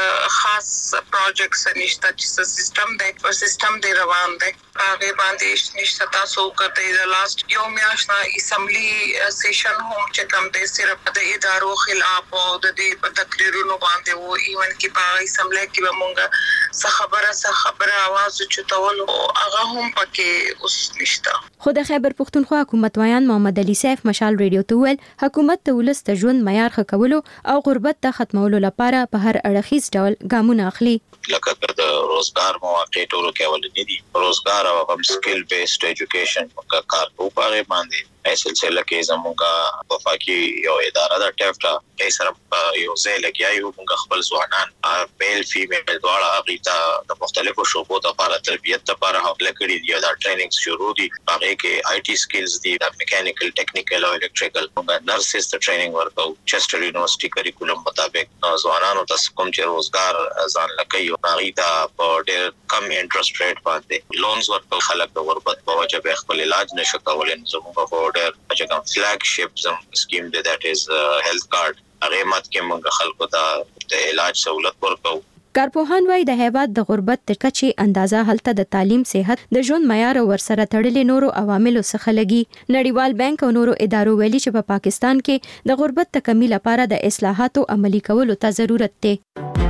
خاص پروجیکټس نشته چې سیستم دی په سیستم دی روان دی. هغه باندې نشته تاسو کوته د لاست یو میاشت اسمبلی سیشن هم چې کوم د صرف د ادارو خلاف او د دې په تقریرونو باندې وو ایون کې په اسمبلی کې به مونږه څه خبره څه خبره आवाज چتول او هغه هم پکې اوس نشته. خو د خیبر پښتونخوا حکومت وایان محمد علي سیف مشال ریډیو ته ویل حکومت ته ولس ته ژوند معیار ښه کولو او غربت ته ختمولو لپاره په هر اړخیز ډول ګامونه اخلي. لکه د روزګار مواقع ټولو کې ولې دي روزګار او هم سکل بیسډ ایجوکیشن کا کار په پاره باندې په سلسله کې زموږه وفاقي یو اداره د ټیفټا یې سره یو ځای لګیایي موږ خپل ځوانان میل فیمیل دواړه غیتا د مختلفو شعبو لپاره تربیت لپاره حواله کړي دي دا ټریننګ شروع دي هغه کې آی ټي سکلز دي د میکانیکل ټیکنیکل او الکتریکل موږ نرسز ته ټریننګ ورکو چستر یونیورسيټي کریکولم مطابق ځوانانو ته کوم چې روزګار ځان لکې غیتا په ډېر کم انټرست ریټ باندې لونز ورکو خلک د غربت په وجه به خپل علاج نشو کولای زموږ په ډېر چې کوم فلیګ شپ زم سکیم دی دیٹ از هیلث کارت هغه مات کې موږ خلکو ته د علاج سہولت ورکو. کارپوهان وايي د هیواد د غربت د کچې اندازه هلته د تعلیم صحت د ژوند معیار او ورسره تړلې نورو عواملو څخه لګي. نړیوال بانک او نورو ادارو ویلي چې په پا پاکستان کې د غربت د کمی لپاره د اصلاحاتو عملي کولو ته ضرورت دی.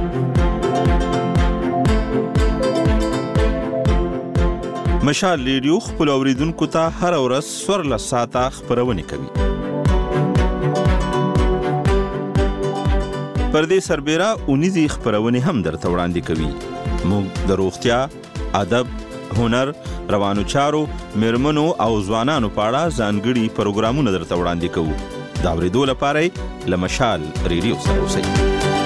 مشال ریډیو خپل اوریدونکو ته هر ورځ سورل ساعته خبرونه کوي. پردې سربېره اونیزي خبرونه هم درته وړاندې کوي. موږ د روغتیا، ادب، هنر، روانو چارو، میرمنو او ځوانانو په اړه ځانګړي پروګرامونه درته وړاندې کوو. دا اوریدو لپاره له مشال ریډیو سره اوسئ.